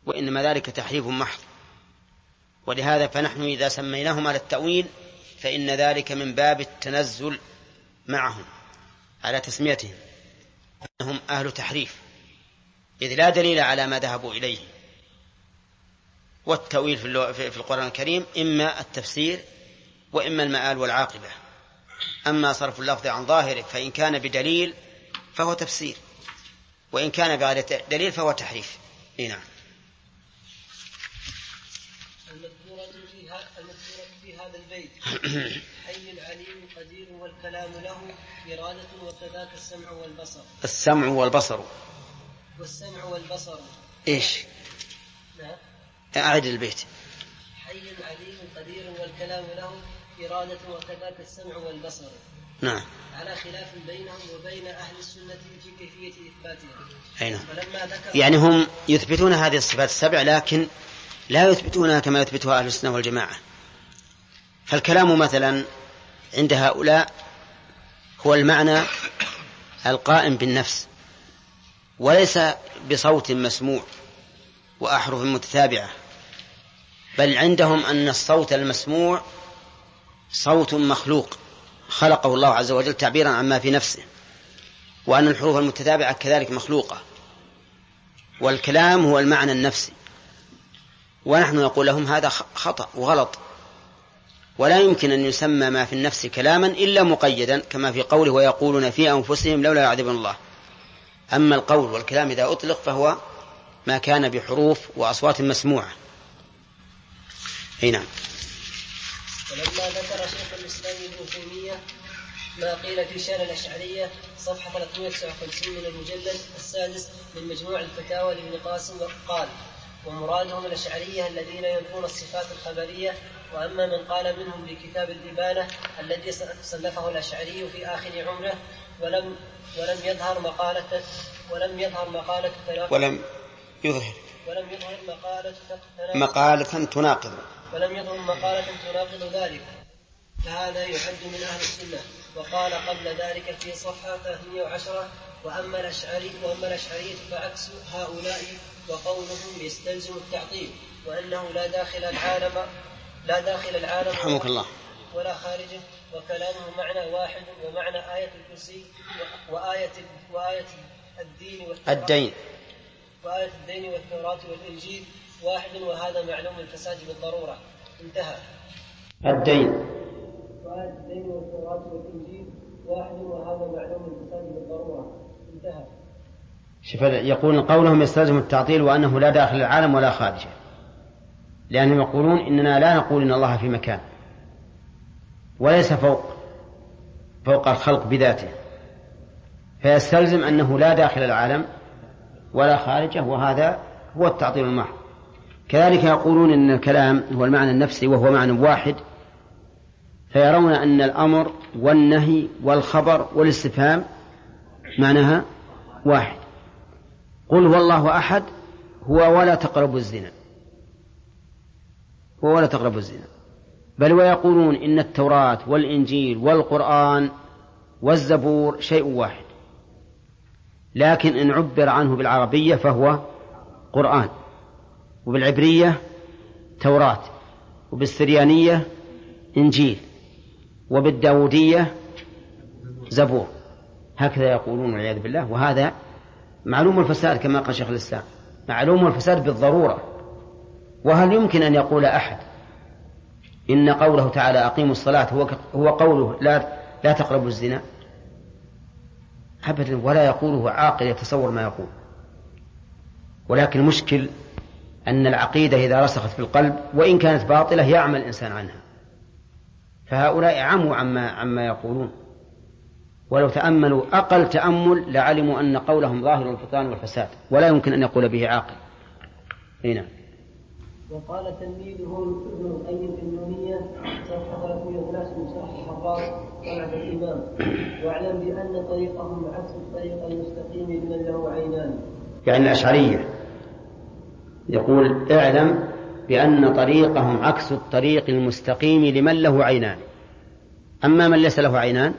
وإنما ذلك تحريف محض. ولهذا فنحن إذا سميناهم على التأويل فإن ذلك من باب التنزل معهم على تسميتهم، أنهم أهل تحريف، إذ لا دليل على ما ذهبوا إليه. والتأويل في القرآن الكريم إما التفسير وإما المآل والعاقبة. أما صرف اللفظ عن ظاهره فإن كان بدليل فهو تفسير، وإن كان بغير دليل فهو تحريف. نعم. المذكورة في هذا البيت حي عليم قدير والكلام له إرادة وكذاك السمع والبصر. السمع والبصر والسمع والبصر إيش؟ نعم. أعد البيت. حي عليم قدير والكلام له إرادة وكذاك السمع والبصر. نعم. على خلاف بينهم وبين أهل السنة في كيفية إثباتها. أين؟ يعني هم يثبتون هذه الصفات السبع لكن لا يثبتونها كما يثبتها أهل السنة والجماعة. فالكلام مثلا عند هؤلاء هو المعنى القائم بالنفس، وليس بصوت مسموع وأحرف متتابعة، بل عندهم أن الصوت المسموع صوت مخلوق خلقه الله عز وجل تعبيرا عما في نفسه، وأن الحروف المتتابعة كذلك مخلوقة، والكلام هو المعنى النفسي. ونحن نقول لهم هذا خطأ وغلط، ولا يمكن أن يسمى ما في النفس كلاما إلا مقيدا كما في قوله ويقولون في أنفسهم لولا يعذبنا الله. أما القول والكلام إذا أطلق فهو ما كان بحروف وأصوات مسموعة. نعم. ولما ذكر شيخ الإسلام ابن تيمية ما قيل في شأن الأشعرية صفحة 359 من المجلد السادس من مجموع الفتاوى لابن قاسم قال: ومرادهم الأشعرية الذين ينفون الصفات الخبرية. وأما من قال منهم بكتاب الإبانة الذي صنفه الأشعري في آخر عمره ولم يظهر مقالة تناقض ذلك، فهذا يعد من أهل السنة. وقال قبل ذلك في صفحة 310: وأما الأشعرية فعكس هؤلاء وقولهم يستلزم التعطيل، وأنه لا داخل العالم رحمك الله ولا خارجه، وكلامه معنى واحد، ومعنى آية الكرسي وآية الدين والتوراة والإنجيل واحد، وهذا معلوم الفساد بالضرورة. انتهى. الدين وآية الدين والتوراة والإنجيل واحد، وهذا معلوم الفساد بالضرورة. انتهى. يقول قولهم يستلزم التعطيل وأنه لا داخل العالم ولا خارجه، لأنهم يقولون إننا لا نقول إن الله في مكان وليس فوق الخلق بذاته، فيستلزم أنه لا داخل العالم ولا خارجه، وهذا هو التعطيل المحض. كذلك يقولون إن الكلام هو المعنى النفسي وهو معنى واحد، فيرون أن الأمر والنهي والخبر والاستفهام معناها واحد. قل هو الله أحد هو ولا تقربوا الزنا، بل ويقولون إن التوراة والإنجيل والقرآن والزبور شيء واحد، لكن إن عبر عنه بالعربية فهو قرآن، وبالعبرية توراة، وبالسريانية إنجيل، وبالداودية زبور. هكذا يقولون والعياذ بالله، وهذا معلوم الفساد كما قال شيخ الإسلام، معلوم الفساد بالضرورة. وهل يمكن أن يقول أحد إن قوله تعالى أقيموا الصلاة هو قوله لا تقربوا الزنا؟ أبدا، ولا يقوله عاقل يتصور ما يقول. ولكن المشكل أن العقيدة إذا رسخت في القلب وإن كانت باطلة يعمل الإنسان عنها، فهؤلاء عموا عما يقولون، ولو تأملوا أقل تأمل لعلموا أن قولهم ظاهر البطلان والفساد ولا يمكن أن يقول به عاقل. هنا. وقال تلميذه ابن القيم في النونية صفحة 311 من شرح الحرار طلعة الإمام: واعلم بأن طريقهم عكس الطريق المستقيم لمن له عينان. يعني الأشعرية يقول اعلم بأن طريقهم عكس الطريق المستقيم لمن له عينان. أما من ليس له عينان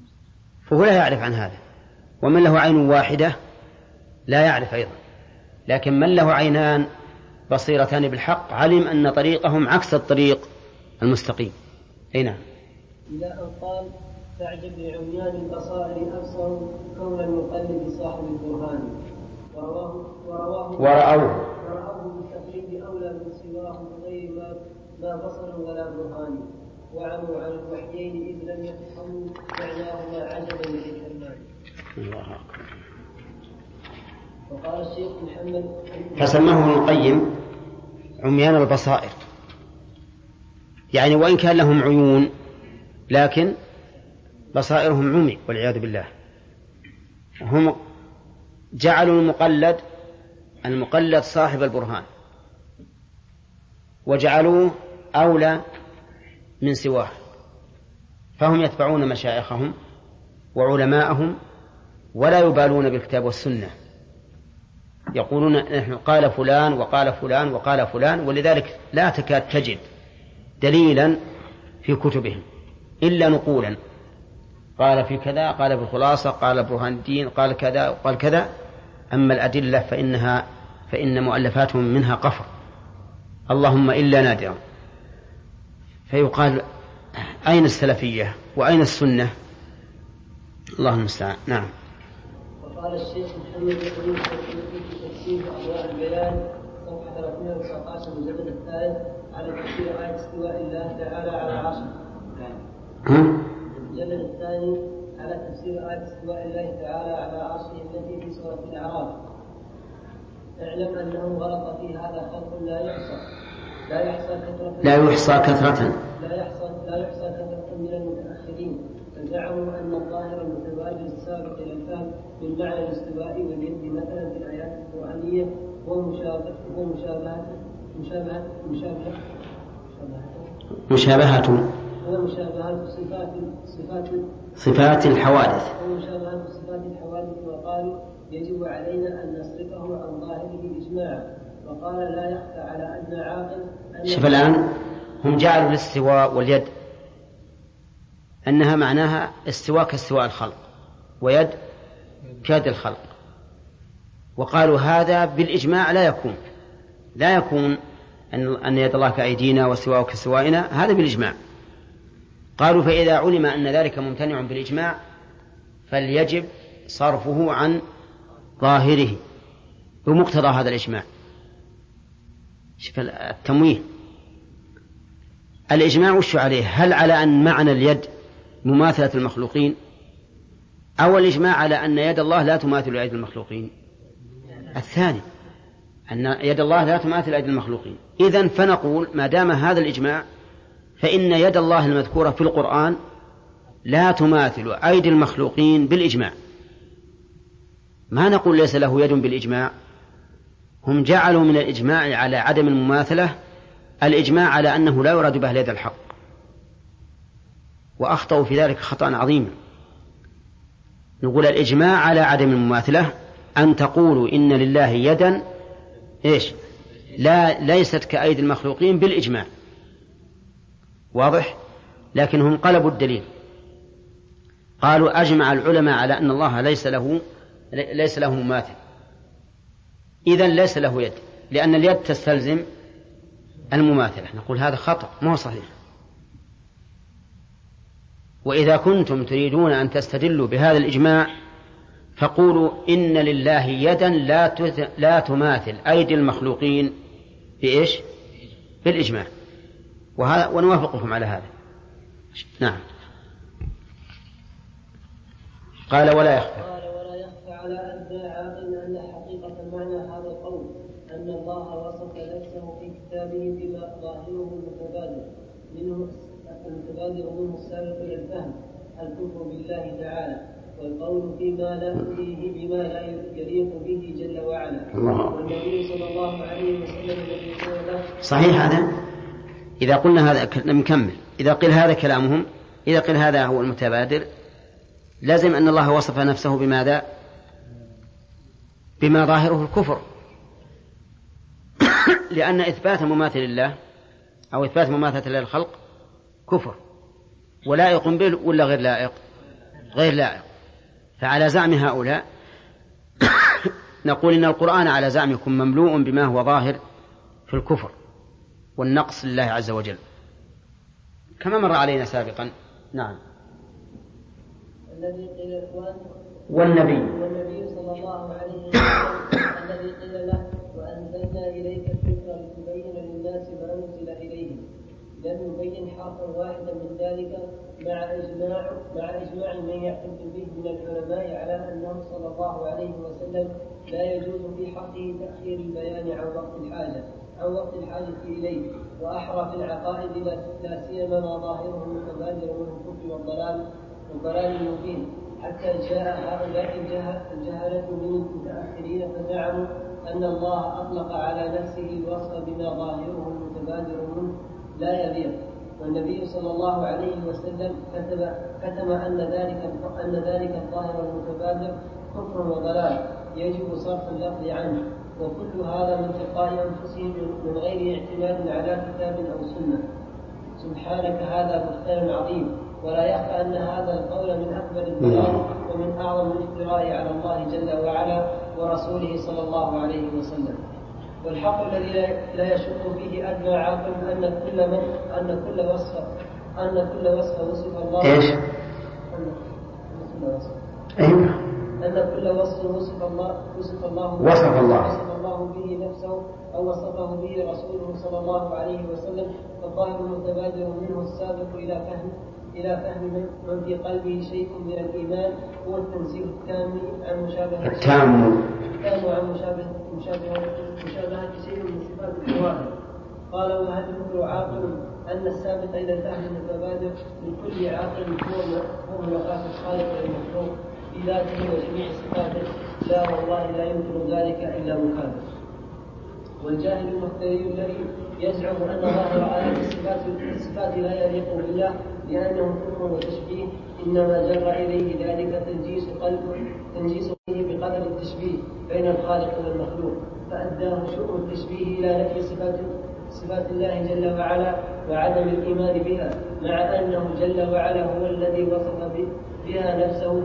فهو لا يعرف عن هذا، ومن له عين واحدة لا يعرف أيضا، لكن من له عينان بصيرتان بالحق علم أن طريقهم عكس الطريق المستقيم. هنا إلى أن قال تعجب لعميان البصائر أبصروا كون المقلد صاحب البرهان ورأوه بالتقليد أولى من سواه بغير ما بصر ولا برهان وعموا عن الوحيين إذ لم يفهموا معناهما عجبا للحرمان. وقال الشيخ محمد فسماه ابن القيم عميان البصائر، يعني وإن كان لهم عيون لكن بصائرهم عمي والعياذ بالله. هم جعلوا المقلد صاحب البرهان وجعلوه أولى من سواه، فهم يتبعون مشايخهم وعلماءهم ولا يبالون بالكتاب والسنة، يقولون نحن قال فلان وقال فلان وقال فلان، ولذلك لا تكاد تجد دليلا في كتبهم إلا نقولا، قال في كذا، قال في الخلاصة، قال برهان الدين، قال كذا وقال كذا. أما الأدلة فإن مؤلفاتهم منها قفر، اللهم إلا نادرا. فيقال أين السلفية وأين السنة؟ الله المستعان. نعم. وقال الشيخ محمد بن في تفسير أضواء البيان صفحة 319 المجلد الثالث على تفسير آية استواء الله تعالى على عرشه. المجلد الثاني على تفسير آية استواء الله تعالى على عرشه التي في سورة الأعراف. اعلم أنه غلط في هذا خلق لا يحصى كثرة من المتأخرين، فزعموا أن الظاهر المتبادل السابق إلى الفهم من معنى الاستواء واليد مثلا في الآيات القرآنية هو مشابهة صفات الحوادث، وقالوا يجب علينا أن نصرفه عن ظاهره إجماعا. وقال لا يخفى على أن عاقل شوف الآن هم جعلوا الاستواء واليد أنها معناها استواء كاستواء الخلق ويد كيد الخلق، وقالوا هذا بالإجماع لا يكون أن يد الله كأيدينا واستواء كاستوائنا، هذا بالإجماع. قالوا فإذا علم أن ذلك ممتنع بالإجماع فليجب صرفه عن ظاهره بمقتضى هذا الإجماع. شوف التمويه، الإجماع وش عليه؟ هل على أن معنى اليد مماثلة المخلوقين، أو الإجماع على أن يد الله لا تماثل يد المخلوقين؟ الثاني، أن يد الله لا تماثل يد المخلوقين. إذن فنقول ما دام هذا الإجماع فإن يد الله المذكورة في القرآن لا تماثل أيدي المخلوقين بالإجماع. ما نقول ليس له يد بالإجماع، هم جعلوا من الإجماع على عدم المماثلة الإجماع على أنه لا يراد به اليد الحق، وأخطأوا في ذلك خطأ عظيما. نقول الإجماع على عدم المماثلة أن تقولوا إن لله يدا ليست كأيدي المخلوقين بالإجماع، واضح؟ لكنهم قلبوا الدليل، قالوا أجمع العلماء على أن الله ليس له مماثل، إذن ليس له يد، لأن اليد تستلزم المماثلة. نقول هذا خطأ، ما هو صحيح. وإذا كنتم تريدون أن تستدلوا بهذا الإجماع فقولوا إن لله يدا لا تماثل أيدي المخلوقين بالإجماع، ونوافقكم على هذا. نعم. قال ولا يخفى على أن عاقل أن حقيقة معنى هذا القول أن الله وصف نفسه في كتابه بما ظاهره منه السابق إلى الفهم الكفر بالله تعالى، والقول فيما لا فيه بما لا يليق به جل وعلا. والنبي صلى الله عليه وسلم صحيح هذا. إذا قلنا هذا نكمل، إذا قيل هذا كلامهم، إذا قيل هذا هو المتبادر لازم أن الله وصف نفسه بماذا؟ بما ظاهره الكفر، لأن إثبات مماثل الله أو إثبات مماثلة للخلق كفر، ولائق به ولا غير لائق؟ غير لائق. فعلى زعم هؤلاء نقول إن القرآن على زعمكم مملوء بما هو ظاهر في الكفر والنقص لله عز وجل كما مر علينا سابقا. نعم. الذي قيل والنبي صلى الله عليه وسلم الذي قيل له وأنزلنا إليك الذكر لتبين للناس ما أنزل إليهم لم يبين حرفا واحدا من ذلك مع إجماع من يعتد به من العلماء على أنه صلى الله عليه وسلم لا يجوز في حقه تأخير البيان عن وقت الحاجة إليه وأحرى في العقائد لا سيما ما ظاهره المتبادر من الكفر والضلال المبين حتى جاء هؤلاء الجهلة من المتأخرين فزعموا أن الله أطلق على نفسه الوصف بما ظاهره المتبادر منه لا يليق. والنبي صلى الله عليه وسلم كتم أن ذلك الظاهر المتبادر كفر وضلال يجب صرف اللفظ عنه، وكل هذا من تلقاء أنفسهم من غير اعتماد على كتاب أو سنة. سبحانك هذا بهتان عظيم، ولا يخفى أن هذا القول من أكبر الضلال ومن أعظم الافتراء على الله جل وعلا ورسوله صلى الله عليه وسلم. والحق الذي لا يشك فيه أدنى عاقل أن كل وصف وصف الله إيش؟ أن كل وصف وصف الله به نفسه أو وصفه به رسوله صلى الله عليه وسلم فالظاهر المتبادر منه السابق إلى فهم من في قلبه شيء من الإيمان هو التنزيه التام عن مشابهة شيء من صفات الظواهر. قال وهل يخبر عاقل أن السابق إلى الفهم المتبادر لكل عاقل هو ملاقاة الخالق والمخلوق في ذاته وجميع صفاته؟ لا والله لا يمكن ذلك إلا مكابر. والجاهل المفتري الذي يزعم أن ظاهر آيات الصفات لا يليق بالله لأنه كفر وتشبيه إنما جر إليه ذلك تنجيس قلبه بقدر التشبيه بين الخالق والمخلوق، فأداه شؤم التشبيه إلى نفي صفات الله جل وعلا وعدم الإيمان بها، مع أنه جل وعلا هو الذي وصف بها نفسه.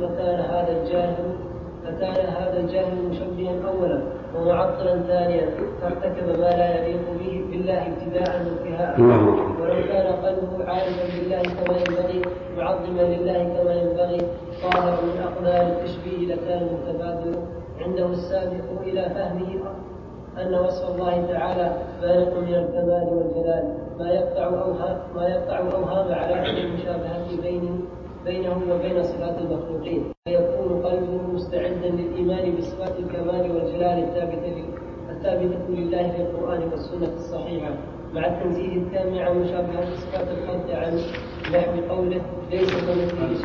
فكان هذا الجاهل مشبها أولا ومعطلا ثانيا، فارتكب ما لا يليق به بالله ابتداء وانتهاء. ولو كان قلبه عارفا بالله كما ينبغي معظما لله كما ينبغي طاهرا من أقدار التشبيه لكان المتبادر عنده السابق إلى فهمه أن وصف الله تعالى بالغ من الكمال والجلال ما يقطع أوهام على المشابهة بينه وبين صفات المخلوقين، فيكون قلبه مستعدا للإيمان بصفات الكمال والجلال الثابتة لله في القرآن والسنة الصحيحة، مع التنزيه التام عن مشابهة صفات الخلق عن نحو قوله ليس كمثله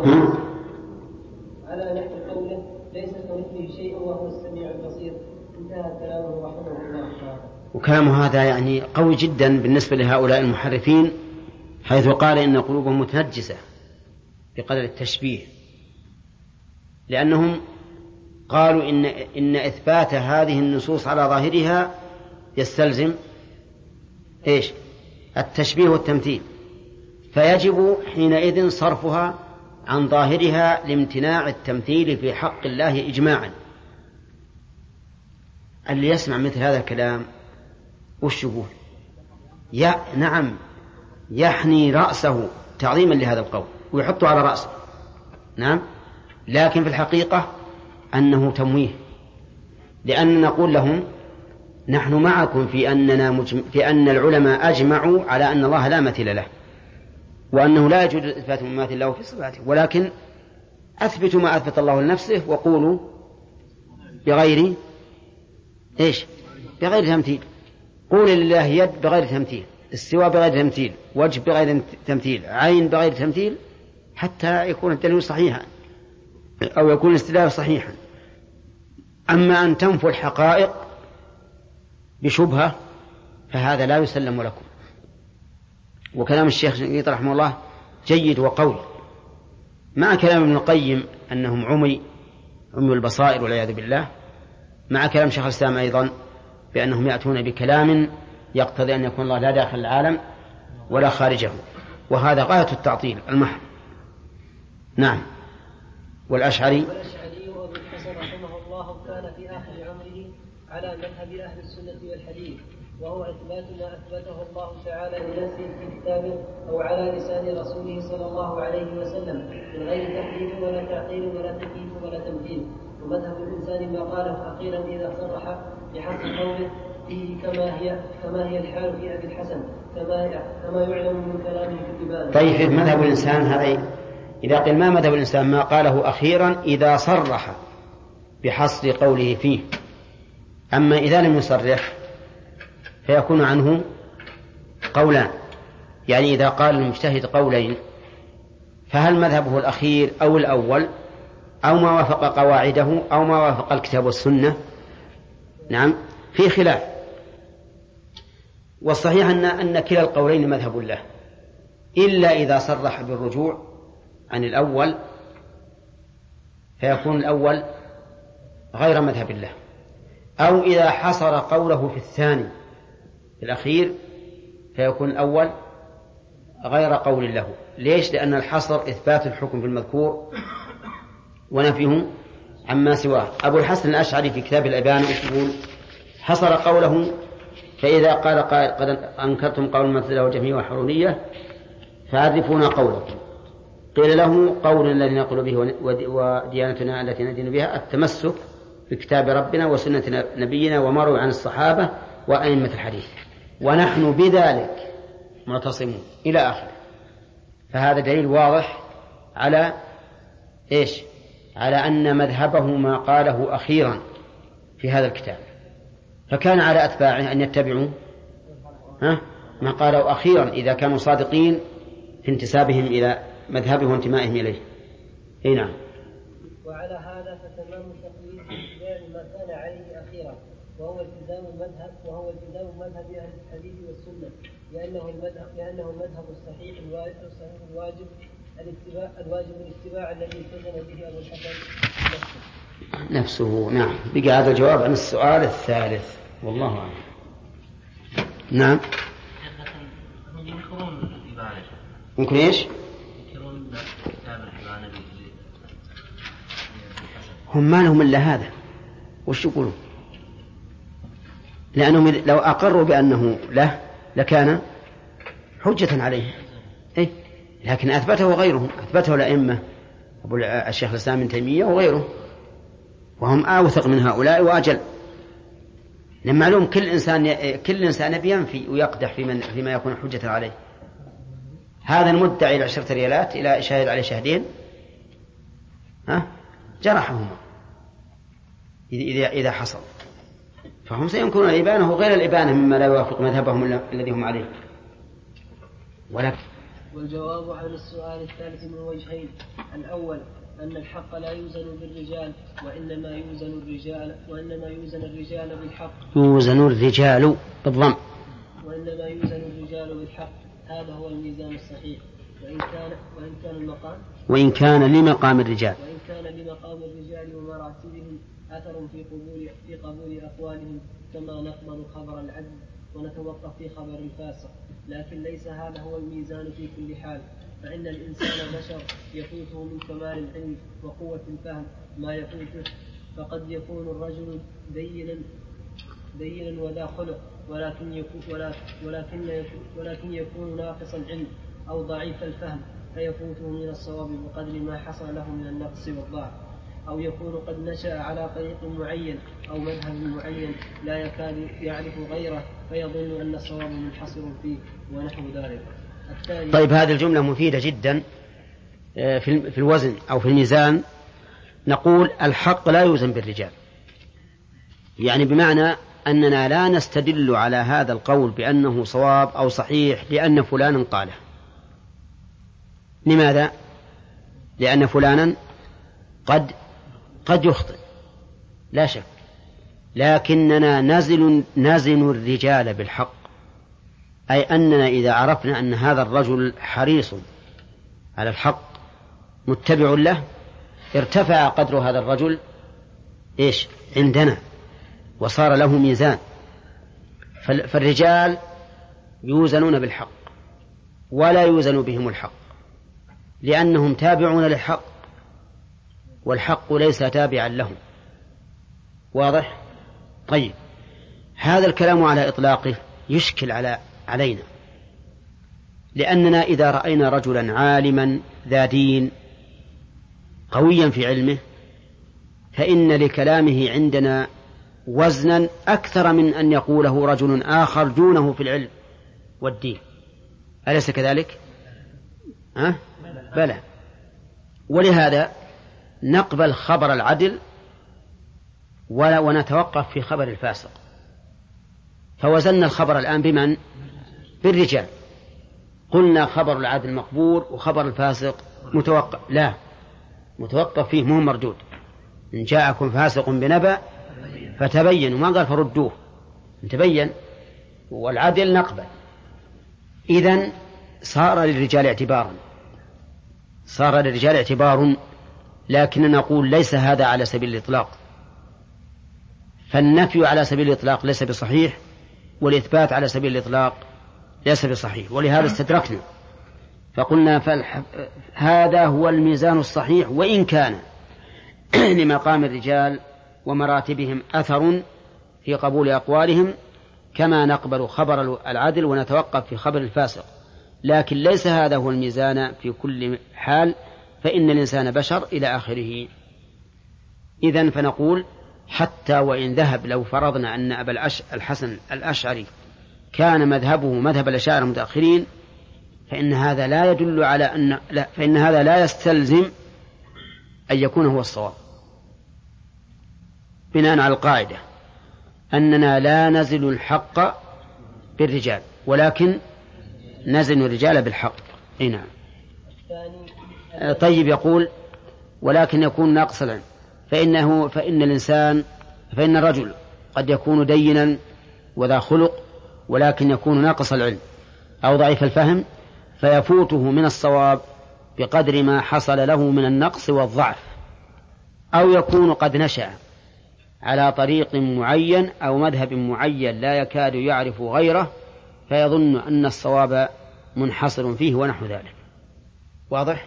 شيء وهو السميع البصير. انتهى كلامه رحمه الله تعالى. وكلام هذا يعني قوي جدا بالنسبة لهؤلاء المحرفين، حيث قال إن قلوبهم متنجسة بقدر التشبيه، لأنهم قالوا إن إثبات هذه النصوص على ظاهرها يستلزم إيش؟ التشبيه والتمثيل، فيجب حينئذ صرفها عن ظاهرها لامتناع التمثيل في حق الله إجماعا. اللي يسمع مثل هذا الكلام وش يقول؟ نعم، يحني رأسه تعظيما لهذا القول ويحطه على رأسه، نعم، لكن في الحقيقة أنه تمويه، لأن نقول لهم نحن معكم في أن العلماء أجمعوا على أن الله لا مثيل له وأنه لا يجوز إثبات مماثل له في صفاته، ولكن أثبتوا ما أثبت الله لنفسه وقولوا بغير إيش؟ بغير تمثيل. قول لله يد بغير تمثيل، استواء بغير تمثيل، وجه بغير تمثيل، عين بغير تمثيل، حتى يكون الدليل صحيحا أو يكون الاستدلال صحيحا. أما أن تنفوا الحقائق بشبهة فهذا لا يسلم لكم. وكلام الشيخ شنقيط رحمه الله جيد وقوي، مع كلام ابن القيم أنهم عمي البصائر والعياذ بالله، مع كلام شيخ الإسلام أيضا بأنهم يأتون بكلام يقتضي أن يكون الله لا داخل العالم ولا خارجه، وهذا غاية التعطيل المحض. نعم. والأشعري أبو الحسن رحمه الله كان في آخر عمره على مذهب أهل السنة والحديث، وهو إثبات ما أثبته الله تعالى لنفسه في كتابه أو على لسان رسوله صلى الله عليه وسلم من غير تحريف ولا تعطيل ولا تكييف ولا تمثيل. ومذهب الإنسان ما قاله أخيرا إذا صرح بحسب قوله فيه كما هي الحال في أبي الحسن كما يعلم من كلامه في الإبانة. طيب مذهب الإنسان هذا إذا قيل ما مذهب الإنسان ما قاله أخيرا إذا صرح بحصر قوله فيه، أما إذا لم يصرح فيكون عنه قولان، يعني إذا قال المجتهد قولين فهل مذهبه الأخير أو الأول أو ما وافق قواعده أو ما وافق الكتاب والسنة؟ نعم في خلاف، والصحيح أن كلا القولين مذهب له، إلا إذا صرح بالرجوع عن الأول فيكون الأول غير مذهب له، أو إذا حصر قوله في الثاني في الأخير فيكون الأول غير قول له. ليش؟ لأن الحصر إثبات الحكم في المذكور ونفيه عما سواه. أبو الحسن الأشعري في كتاب الإبانة يقول حصر قوله فإذا قال قائل قد أنكرتم قول المعتزلة والجهمية والحرورية فعرفونا قولكم، قيل له قول الذي نقول به وديانتنا التي ندين بها التمسك بكتاب ربنا وسنة نبينا وما روى عن الصحابة وأئمة الحديث ونحن بذلك معتصمون إلى آخره. فهذا دليل واضح على إيش؟ على أن مذهبه ما قاله أخيرا في هذا الكتاب، فكان على أتباعه أن يتبعوا ما قالوا أخيرا إذا كانوا صادقين في انتسابهم إلى مذهبه وانتمائهم إليه. نعم. وعلى هذا فتمام تقليد اتباع ما كان عليه أخيرا، وهو التزام مذهب أهل الحديث والسنة، لأنه المذهب الصحيح الواجب الاتباع الذي التزم به أبو الحسن نفسه. نعم. بقى هذا الجواب عن السؤال الثالث والله أعلم. نعم. يمكن إيش؟ هم ما لهم إلا هذا، وش يقولون؟ لأنهم لو أقروا بأنه له لكان حجة عليه، لكن أثبته غيرهم، أثبته الأئمة الشيخ الإسلام ابن تيمية وغيره، وهم أوثق من هؤلاء وأجل. لما معلوم كل إنسان بينفي ويقدح فيما يكون حجة عليه. هذا المدعي إلى 10 ريالات إلى شاهد عليه شاهدين جرحهما إذا حصل، فهم سينكرون الإبانة غير الإبانة مما لا يوافق مذهبهم الذي هم عليه. والجواب عن السؤال الثالث من وجهين: الأول أن الحق لا يوزن بالرجال وإنما يوزن الرجال بالحق. يوزن الرجال بالضم. وإنما يوزن الرجال بالحق، هذا هو الميزان الصحيح. وإن كان لمقام الرجال ومراتبهم أثر في قبول أقوالهم، كما نقبل خبر العدل ونتوقف في خبر الفاسق، لكن ليس هذا هو الميزان في كل حال، فإن الإنسان بشر يفوته من كمال العلم وقوة الفهم ما يفوته، فقد يكون الرجل دينا وذا خلق ولكن يكون ناقص العلم أو ضعيف الفهم فيفوته من الصواب بقدر ما حصل له من النقص والضعف، أو يكون قد نشأ على طريق معين أو مذهب معين لا يكاد يعرف غيره فيظن أن الصواب منحصر فيه ونحو ذلك. طيب هذه الجملة مفيدة جدا. في الوزن أو في الميزان نقول الحق لا يوزن بالرجال، يعني بمعنى أننا لا نستدل على هذا القول بأنه صواب أو صحيح لأن فلانا قاله. لماذا؟ لأن فلانا قد يخطئ لا شك، لكننا نزن الرجال بالحق، أي أننا إذا عرفنا أن هذا الرجل حريص على الحق متبع له ارتفع قدر هذا الرجل عندنا وصار له ميزان. فالرجال يوزنون بالحق ولا يوزن بهم الحق، لأنهم تابعون للحق والحق ليس تابعا لهم، واضح؟ طيب، هذا الكلام على إطلاقه يشكل علينا، لأننا إذا رأينا رجلا عالما ذا دين قويا في علمه فإن لكلامه عندنا وزنا أكثر من أن يقوله رجل آخر دونه في العلم والدين. أليس كذلك؟ بلى. ولهذا نقبل خبر العدل ونتوقف في خبر الفاسق. فوزنا الخبر الآن بمن؟ بالرجال. قلنا خبر العدل مقبول وخبر الفاسق متوقف. لا، متوقف فيه مو مردود. إن جاءكم فاسق بنبأ فتبينوا، ما قال فردوه، تبين. والعدل نقبل. إذن صار للرجال اعتبار، لكننا نقول ليس هذا على سبيل الإطلاق، فالنفي على سبيل الإطلاق ليس بصحيح، والإثبات على سبيل الإطلاق ليس بصحيح. ولهذا استدركنا فقلنا هذا هو الميزان الصحيح، وإن كان لمقام الرجال ومراتبهم أثر في قبول أقوالهم، كما نقبل خبر العدل ونتوقف في خبر الفاسق، لكن ليس هذا هو الميزان في كل حال، فإن الإنسان بشر إلى آخره. إذن فنقول حتى وإن ذهب، لو فرضنا أن أبا الحسن الأشعري كان مذهبه مذهب الأشاعرة المتأخرين، فإن هذا لا يدل على فإن هذا لا يستلزم أن يكون هو الصواب، بناء على القاعدة أننا لا نزل الحق بالرجال ولكن نزل الرجال بالحق. نعم. طيب، يقول ولكن يكون ناقص العلم، فإن الرجل قد يكون دينا وذا خلق، ولكن يكون ناقص العلم أو ضعيف الفهم، فيفوته من الصواب بقدر ما حصل له من النقص والضعف، أو يكون قد نشأ على طريق معين أو مذهب معين لا يكاد يعرف غيره، فيظن أن الصواب منحصر فيه ونحو ذلك. واضح؟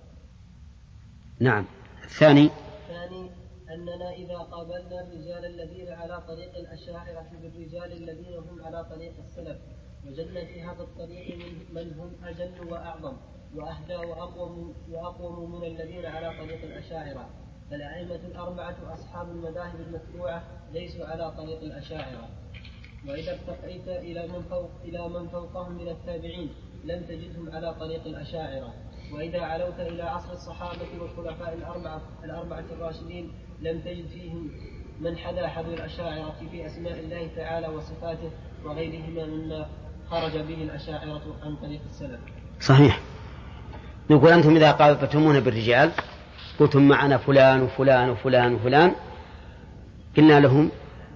نعم. الثاني أننا إذا قابلنا الرجال الذين على طريق الأشاعرة بالرجال الذين هم على طريق السلف، وجدنا في هذا الطريق من هم أجل وأعظم وأهدى وأقوم من الذين على طريق الأشاعرة. فالأئمة الأربعة أصحاب المذاهب المتبوعة ليسوا على طريق الأشاعرة. وإذا ارتقيت إلى من فوقهم من التابعين لم تجدهم على طريق الأشاعرة. وإذا علوت إلى عصر الصحابة والخلفاء الأربعة الراشدين لم تجد فيهم من حذا حذو الأشاعرة في أسماء الله تعالى وصفاته وغيرهما مما خرج به الأشاعرة عن طريق السلف. صحيح. نقول أنتم إذا قابلتمونا بالرجال قلتم معنا فلان وفلان وفلان وفلان، قلنا لهم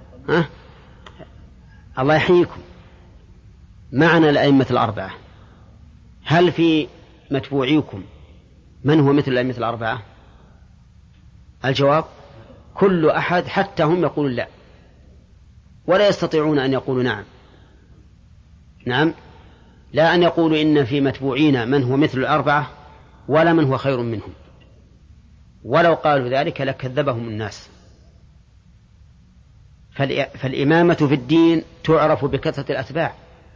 الله يحييكم، معنا الأئمة الأربعة، هل في متبوعيكم من هو مثل الأئمة الأربعة؟ الجواب كل أحد، حتى هم يقولون لا، ولا يستطيعون أن يقولوا نعم، لا أن يقولوا إن في متبوعين من هو مثل الأربعة ولا من هو خير منهم، ولو قالوا ذلك لكذبهم الناس. فالإمامة في الدين تعرف بكثرة الأتباع،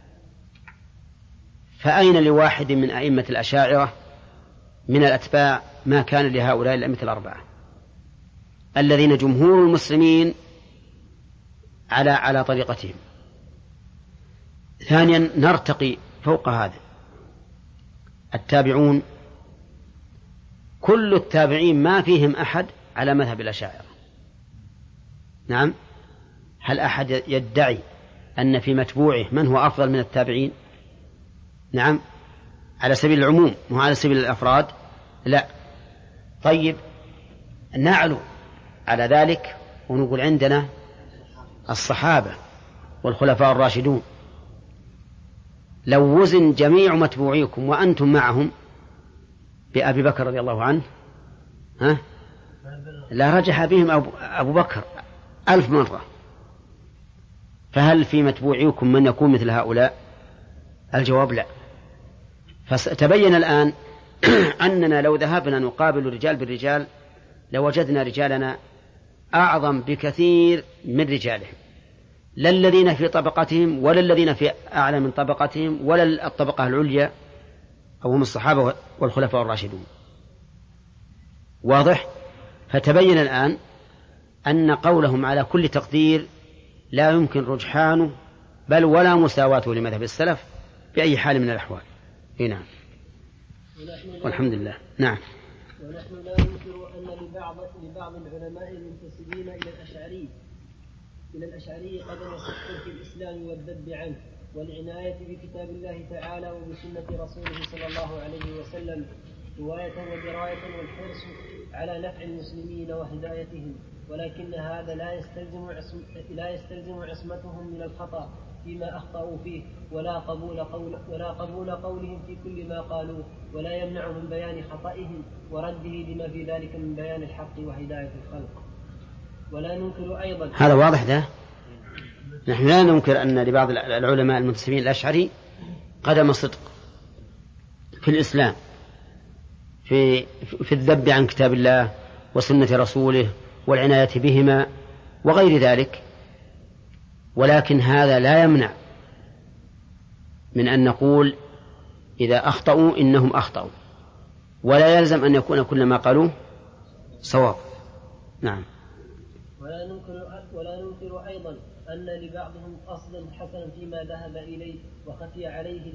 فأين لواحد من أئمة الأشاعرة من الأتباع ما كان لهؤلاء الأئمة الأربعة الذين جمهور المسلمين على طريقتهم؟ ثانيا، نرتقي فوق هذا، التابعون كل التابعين ما فيهم أحد على مذهب الأشاعرة. نعم، هل أحد يدعي أن في متبوعه من هو أفضل من التابعين؟ نعم، على سبيل العموم مو على سبيل الأفراد، لا. طيب، نعلو على ذلك ونقول عندنا الصحابة والخلفاء الراشدون. لو وزن جميع متبوعيكم وأنتم معهم بأبي بكر رضي الله عنه لا رجح بهم أبو بكر 1000 مرة. فهل في متبوعيكم من يكون مثل هؤلاء؟ الجواب لا. فتبين الآن أننا لو ذهبنا نقابل الرجال بالرجال لوجدنا رجالنا أعظم بكثير من رجالهم، لا الذين في طبقتهم ولا الذين في أعلى من طبقتهم ولا الطبقة العليا أو هم الصحابة والخلفاء الراشدون. واضح؟ فتبين الآن أن قولهم على كل تقدير لا يمكن رجحانه بل ولا مساواته لمذهب السلف بأي حال من الأحوال. نعم. والحمد لله. نعم. ونحن لا ننكر أن لبعض العلماء المنتسبين إلى الأشعري قدم صدق في الإسلام والذب عنه والعناية بكتاب الله تعالى وبسنة رسوله صلى الله عليه وسلم رواية ودراية والحرص على نفع المسلمين وهدايتهم، ولكن هذا لا يستلزم عصمتهم من الخطأ فيما أخطأوا فيه ولا قبول قولهم في كل ما قالوه، ولا يمنع من بيان خطئهم ورده لما في ذلك من بيان الحق وهداية الخلق. ولا ننكر أيضا هذا واضح ده. نحن لا ننكر أن لبعض العلماء المنتسبين الأشعري قدم صدق في الإسلام في الذب عن كتاب الله وسنة رسوله والعناية بهما وغير ذلك، ولكن هذا لا يمنع من أن نقول إذا أخطأوا إنهم أخطأوا، ولا يلزم أن يكون كل ما قالوه صواب. نعم. ولا ننكر أيضا أن لبعضهم قصدا حسنا فيما ذهب إليه وخفي عليه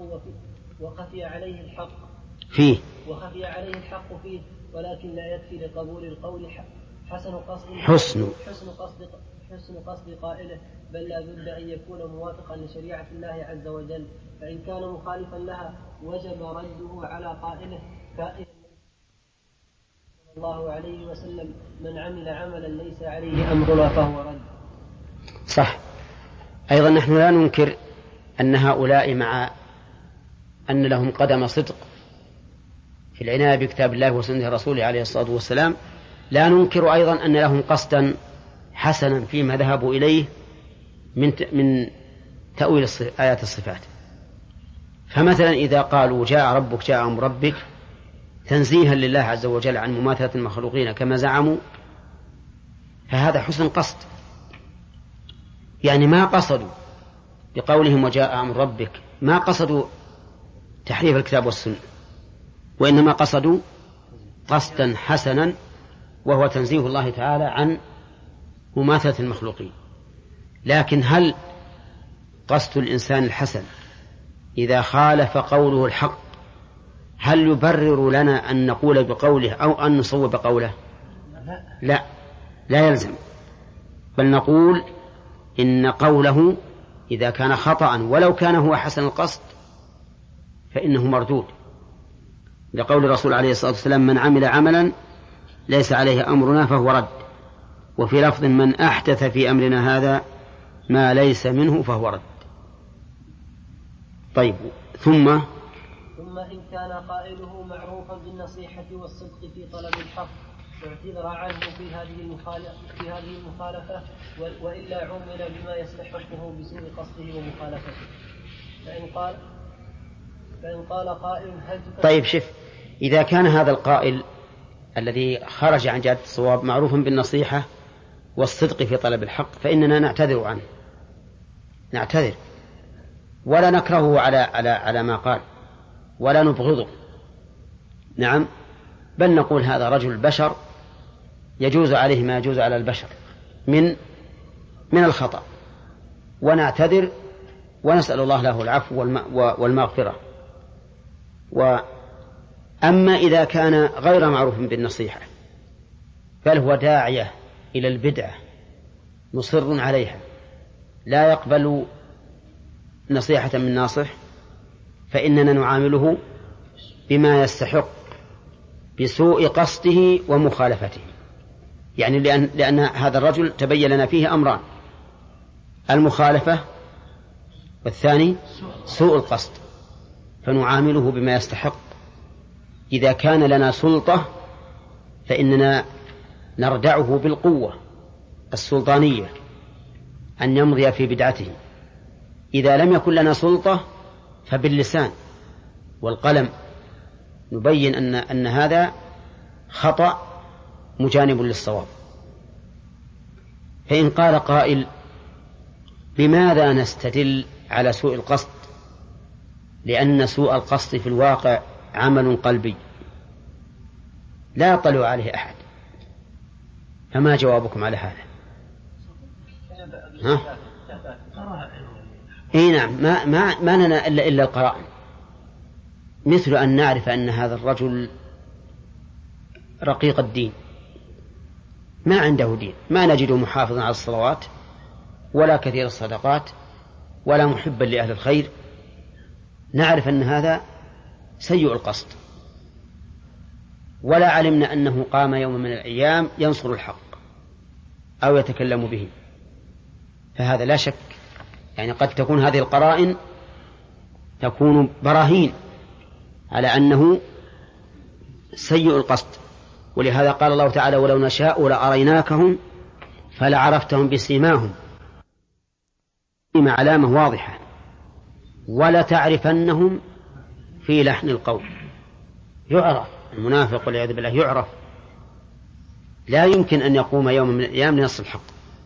الحق فيه ولكن لا يكفي لقبول القول حسن قصد قائله، بل لا بد أن يكون موافقا لشريعة الله عز وجل، فإن كان مخالفا لها وجب رده على قائله صلى الله عليه وسلم: من عمل عملا ليس عليه أمرنا فهو رد. صح. أيضا نحن لا ننكر أن هؤلاء مع أن لهم قدم صدق في العناية بكتاب الله وسنة رسوله عليه الصلاة والسلام، لا ننكر أيضا أن لهم قصدا حسنا فيما ذهبوا إليه من تأويل آيات الصفات. فمثلا إذا قالوا جاء ربك جاء أمر ربك تنزيها لله عز وجل عن مماثلة المخلوقين كما زعموا، فهذا حسن قصد، يعني ما قصدوا بقولهم وجاء أمر ربك ما قصدوا تحريف الكتاب والسنة، وإنما قصدوا قصدا حسنا وهو تنزيه الله تعالى عن مماثلة المخلوقين. لكن هل قصد الإنسان الحسن إذا خالف قوله الحق هل يبرر لنا أن نقول بقوله أو أن نصوب قوله؟ لا يلزم، بل نقول إن قوله إذا كان خطأ ولو كان هو حسن القصد فإنه مردود، لقول الرسول عليه الصلاة والسلام: من عمل عملا ليس عليه أمرنا فهو رد، وفي لفظ: من أحدث في أمرنا هذا ما ليس منه فهو رد. طيب، ثم إن كان قائله معروفا بالنصيحة والصدق في طلب الحق واعتذر عنه في هذه المخالفة وإلا عمل بما يستحقه بسوء قصده ومخالفته. فإن قال قائل هل طيب شف، إذا كان هذا القائل الذي خرج عن جادة الصواب معروفا بالنصيحة والصدق في طلب الحق فإننا نعتذر عنه، نعتذر ولا نكرهه على ما قال ولا نبغضه، نعم، بل نقول هذا رجل بشر يجوز عليه ما يجوز على البشر من الخطأ، ونعتذر ونسأل الله له العفو والمغفرة. وأما إذا كان غير معروف بالنصيحة بل هو داعية إلى البدعة مصر عليها لا يقبل نصيحة من ناصح، فإننا نعامله بما يستحق بسوء قصده ومخالفته، يعني لأن هذا الرجل تبين لنا فيه أمران: المخالفة والثاني سوء القصد، فنعامله بما يستحق. إذا كان لنا سلطة فإننا نردعه بالقوة السلطانية أن يمضي في بدعته، إذا لم يكن لنا سلطة فباللسان والقلم نبين أن هذا خطأ مجانب للصواب. فإن قال قائل بماذا نستدل على سوء القصد؟ لأن سوء القصد في الواقع عمل قلبي لا يطلع عليه أحد، فما جوابكم على هذا؟ ها؟ اي نعم، ما لنا إلا القرائن، مثل أن نعرف أن هذا الرجل رقيق الدين، ما عنده دين، ما نجده محافظا على الصلوات ولا كثير الصدقات ولا محبا لأهل الخير، نعرف أن هذا سيء القصد، ولا علمنا أنه قام يوم من الأيام ينصر الحق أو يتكلم به، فهذا لا شك يعني قد تكون هذه القرائن تكون براهين على أنه سيء القصد. ولهذا قال الله تعالى ولو نشاء لأريناكهم فلعرفتهم بسيماهم، علامة واضحة، ولا تعرفنهم في لحن القول. يعرف المنافق والعياذ بالله، يعرف، لا يمكن أن يقوم يوم من الأيام لنصر الحق،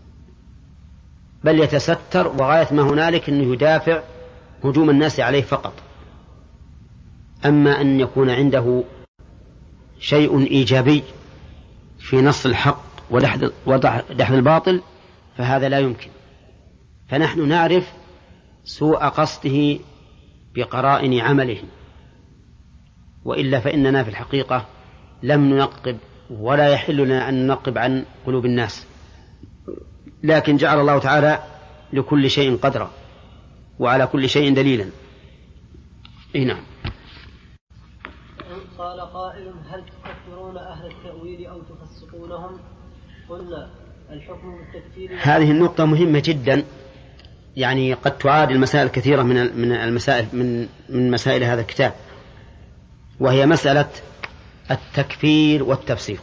بل يتستر، وغاية ما هنالك أنه يدافع هجوم الناس عليه فقط. أما أن يكون عنده شيء إيجابي في نصر الحق ودحض الباطل فهذا لا يمكن. فنحن نعرف سوء قصده بقرائن عمله، وإلا فإننا في الحقيقة لم ننقب، ولا يحل لنا أن ننقب عن قلوب الناس، لكن جعل الله تعالى لكل شيء قدرا وعلى كل شيء دليلا. نعم. قال قائل هل تكفرون أهل التأويل أو تفسقونهم؟ قلنا الحكم بالتكفير. هذه النقطة مهمة جدا، يعني قد تعاد المسائل كثيرة من المسائل من مسائل هذا الكتاب، وهي مسألة التكفير والتفسيق.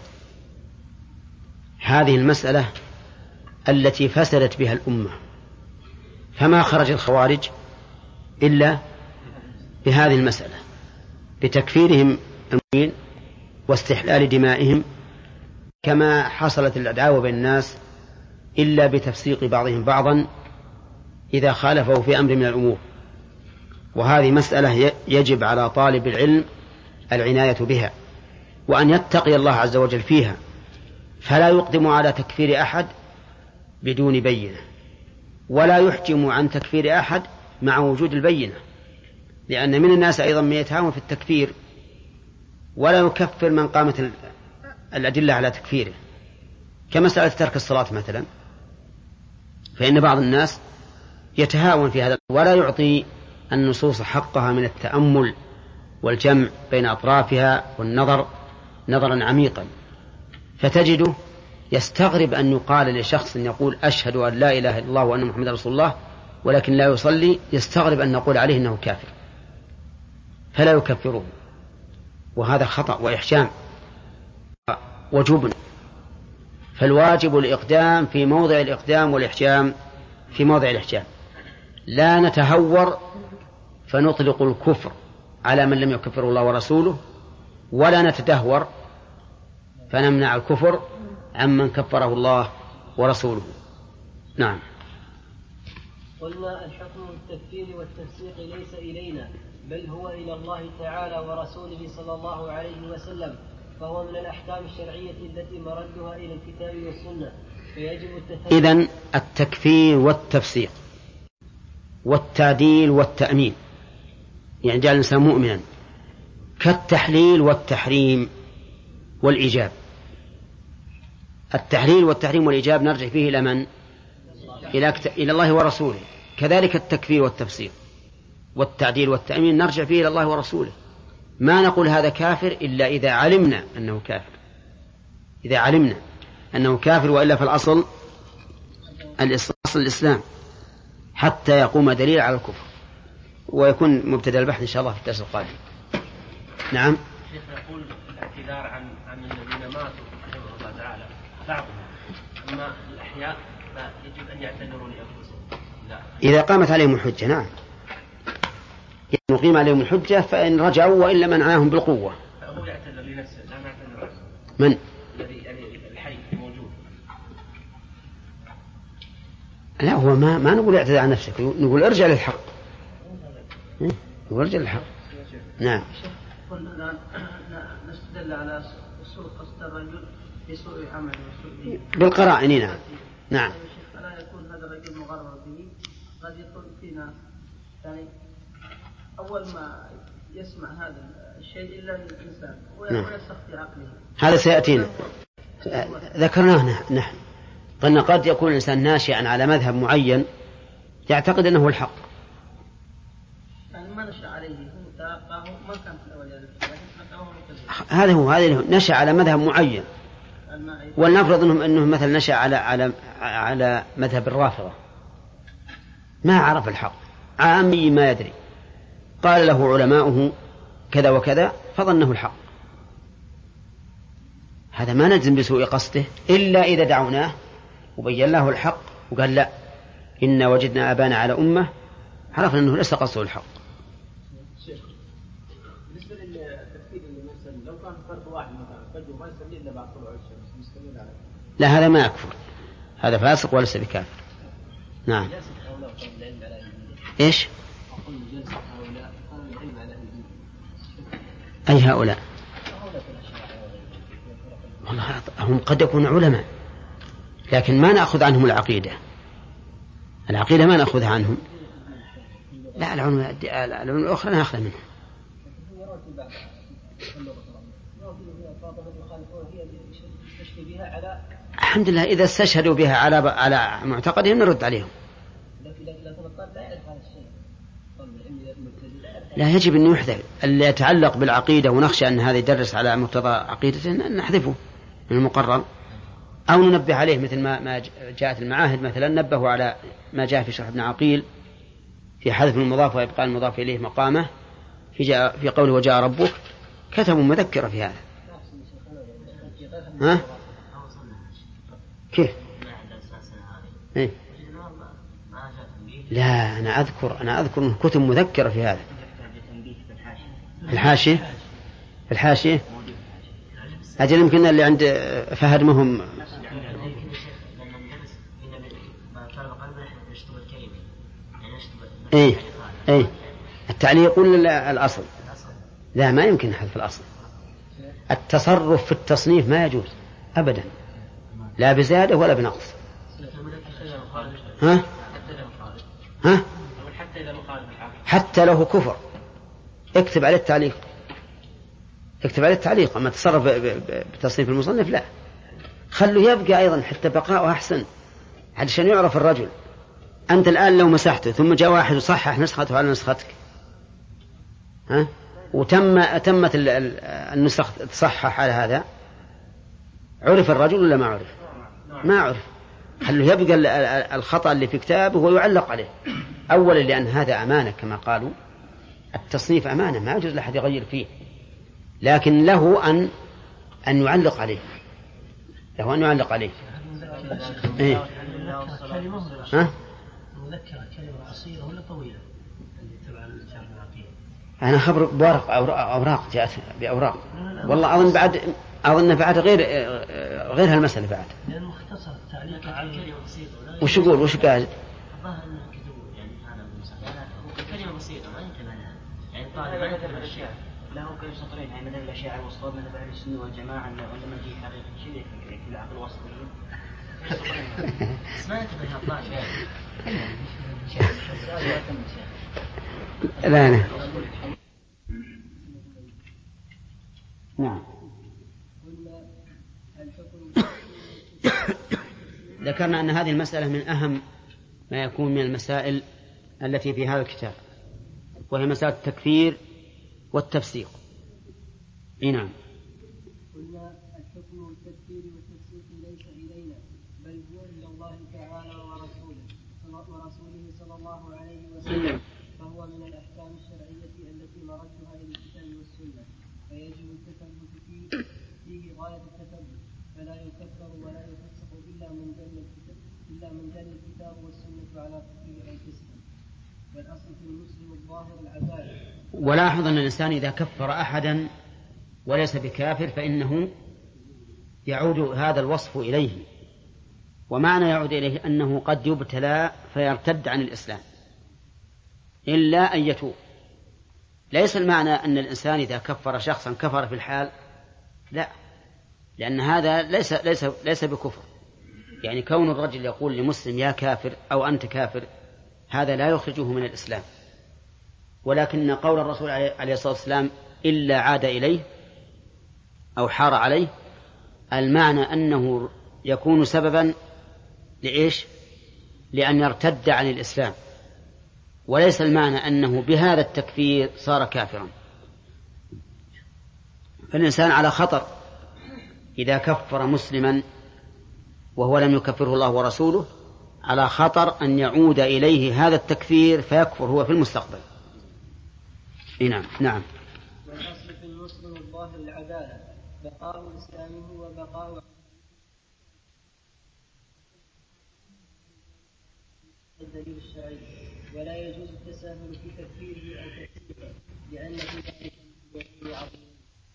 هذه المسألة التي فسدت بها الأمة، فما خرج الخوارج إلا بهذه المسألة، بتكفيرهم المؤمنين واستحلال دمائهم، كما حصلت العداوة بين الناس إلا بتفسيق بعضهم بعضا إذا خالفوا في أمر من الأمور. وهذه مسألة يجب على طالب العلم العناية بها، وأن يتقي الله عز وجل فيها، فلا يقدم على تكفير أحد بدون بينة، ولا يحجم عن تكفير أحد مع وجود البينة، لأن من الناس أيضا من يتهاون في التكفير ولا يكفر من قامت الأدلة على تكفيره، كمسألة ترك الصلاة مثلا، فإن بعض الناس يتهاون في هذا ولا يعطي النصوص حقها من التأمل والجمع بين أطرافها والنظر نظرا عميقا، فتجده يستغرب أن يقال لشخص يقول أشهد أن لا إله إلا الله وأن محمد رسول الله ولكن لا يصلي، يستغرب أن نقول عليه أنه كافر، فلا يكفره، وهذا خطأ وإحجام وجبن. فالواجب الإقدام في موضع الإقدام والإحجام في موضع الإحجام، لا نتهور فنطلق الكفر على من لم يكفره الله ورسوله، ولا نتدهور فنمنع الكفر عمن كفره الله ورسوله. نعم. قلنا الحكم بالتكفير والتفسيق ليس إلينا، بل هو إلى الله تعالى ورسوله صلى الله عليه وسلم، فهو من الأحكام الشرعية التي مردها إلى الكتاب والسنة، فيجب التثبت. إذن التكفير والتفسيق والتعديل والتأمين، يعني جعل الإنسان مؤمنا، كالتحليل والتحريم والإيجاب. التحليل والتحريم والإيجاب نرجع فيه إلى من؟ إلى الله ورسوله. كذلك التكفير والتفسيق والتعديل والتأمين نرجع فيه إلى الله ورسوله. ما نقول هذا كافر إلا إذا علمنا أنه كافر، إذا علمنا أنه كافر، وإلا فالأصل الإسلام حتى يقوم دليل على الكفر. ويكون مبتدأ البحث إن شاء الله في الدرس القادم. نعم. شيخ يقول الاعتذار عن الذين ماتوا رحمه الله تعالى بعضهم، أما الأحياء فيجب أن يعتذروا لأنفسهم إذا قامت عليهم الحجة. نعم، نقيم عليهم الحجة، فإن رجعوا وإلا منعناهم بالقوة. فهو يعتذر لنفسه لا نعتذر من؟ الذي الحي موجود. لا، هو ما نقول اعتذر عن نفسك، نقول ارجع للحق. نقول ارجع للحق. نعم. قلنا نستدل على سوء قصد الرجل في سوء عمله وسوء بالقرائن. نعم. نعم. فلا يكون هذا الرجل مغرر به. قد يكون فينا يعني أول ما يسمع هذا الشيء إلا الإنسان ويرسخ في عقله. هذا سيأتينا، ذكرناه نحن. قلنا قد يكون الإنسان ناشئا على مذهب معين يعتقد أنه الحق، يعني ما نشأ عليه ما كان في الأول هذا هو نشأ على مذهب معين. ولنفرض أنه مثلا نشأ على مذهب الرافضة، ما عرف الحق، عامي ما يدري، قال له علماؤه كذا وكذا فظنه الحق، هذا ما نلزم بسوء قصده إلا إذا دعوناه وبين له الحق وقال لا، إنا وجدنا آبانا على أمة، عرفنا أنه ليس قصده الحق. بالنسبة للتفكير اللي مثلا لو كان فرد واحد مثلا فجر ما يصلي إلا بعد طلوع الشمس مستمر عليه، لا، هذا ما يكفر، هذا فاسق وليس بكافر. نعم. إيش؟ أي هؤلاء؟ والله هم قد يكونوا علماء لكن ما نأخذ عنهم العقيدة ما نأخذها عنهم. لا، العلوم الأخرى نأخذ منها. الحمد لله، إذا استشهدوا بها على معتقدهم نرد عليهم. لا، يجب أن يحذف اللي يتعلق بالعقيدة ونخشى أن هذا يدرس على مقتضى عقيدته نحذفه من المقرر، أو ننبه عليه مثل ما جاءت المعاهد مثلا نبهوا على ما جاء في شرح ابن عقيل في حذف المضاف وإبقاء المضاف إليه مقامه في قوله وجاء ربك، كتبوا مذكرة في هذا. ها؟ كيف؟ إيه؟ لا، أنا أذكر كتب مذكرة في هذا. الحاشية أجل يمكن اللي عند فهد مهم. إيه التعليق ولا الأصل؟ لا، ما يمكن حذف الأصل. التصرف في التصنيف ما يجوز أبدا، لا بزيادة ولا بنقص. ها؟ حتى له كفر اكتب عليه التعليق. أما تصرف بتصنيف المصنف لا، خلوا يبقى أيضا حتى بقاءه أحسن علشان يعرف الرجل. أنت الآن لو مسحته ثم جاء واحد وصحح نسخته على نسختك، ها؟ تمت النسخ تصحح على هذا، عرف الرجل ولا ما عرف؟ ما عرف. خلوا يبقى الخطأ اللي في كتابه ويعلق عليه أولا، لأن هذا أمانة كما قالوا، التصنيف أمانة ما يجوز لأحد يغير فيه، لكن له أن يعلق عليه. إيه؟ ها؟ مذكرة كلمة قصيرة ولا طويلة اللي تبع الكتاب العقيدة؟ أنا خبر أوراق جاءت بأوراق، والله أظن بعد غير هالمسألة بعد. لأنه مختصر التعليق على كلمة بسيطة. وش يقول؟ وش قال؟ الظاهر أنه كتبوا يعني هذا كلمة بسيطة ما ينتبه لها، يعني طالب ما ينتبه الأشياء له كل سطرين، يعني مذهب الأشياء والوسط مذهب أهل السنة والجماعة عندما يجي حقيقة شيء في العقل الوسطي ما ينتبه لها الطالب. لا. نعم. ذكرنا أن هذه المسألة من أهم ما يكون من المسائل التي في هذا الكتاب، وهي مسألة التكفير والتفسيق. نعم. قلنا الحكم والتكفير والتفسيق ليس إلينا، بل هو إلى الله تعالى ورسوله صلى الله عليه وسلم، فهو من الأحكام الشرعية التي مردها إلى الكتاب والسنة، فيجب التثبت فيه غاية التثبت، فلا يكفر ولا يفسق إلا من دل الكتاب والسنة على كفره أو فسقه، والأصل في المسلم الظاهر العدالة. ولاحظ أن الإنسان إذا كفر أحدا وليس بكافر فإنه يعود هذا الوصف إليه، ومعنى يعود إليه أنه قد يبتلى فيرتد عن الإسلام إلا أن يتوب. ليس المعنى أن الإنسان إذا كفر شخصا كفر في الحال، لا، لأن هذا ليس بكفر. يعني كون الرجل يقول لمسلم يا كافر أو أنت كافر هذا لا يخرجه من الإسلام، ولكن قول الرسول عليه الصلاة والسلام إلا عاد إليه أو حار عليه، المعنى أنه يكون سببا لإيش؟ لأن يرتد عن الإسلام، وليس المعنى أنه بهذا التكفير صار كافرا. فالإنسان على خطر إذا كفر مسلما وهو لم يكفره الله ورسوله، على خطر أن يعود إليه هذا التكفير فيكفر هو في المستقبل. نعم. والأصل في المسلم الظاهر العدالة، بقاء إسلامه وبقاء الدليل الشرعي، ولا يجوز التساهل في تكفيره أو تكفيره، لأن في ذلك الوحي عظيم.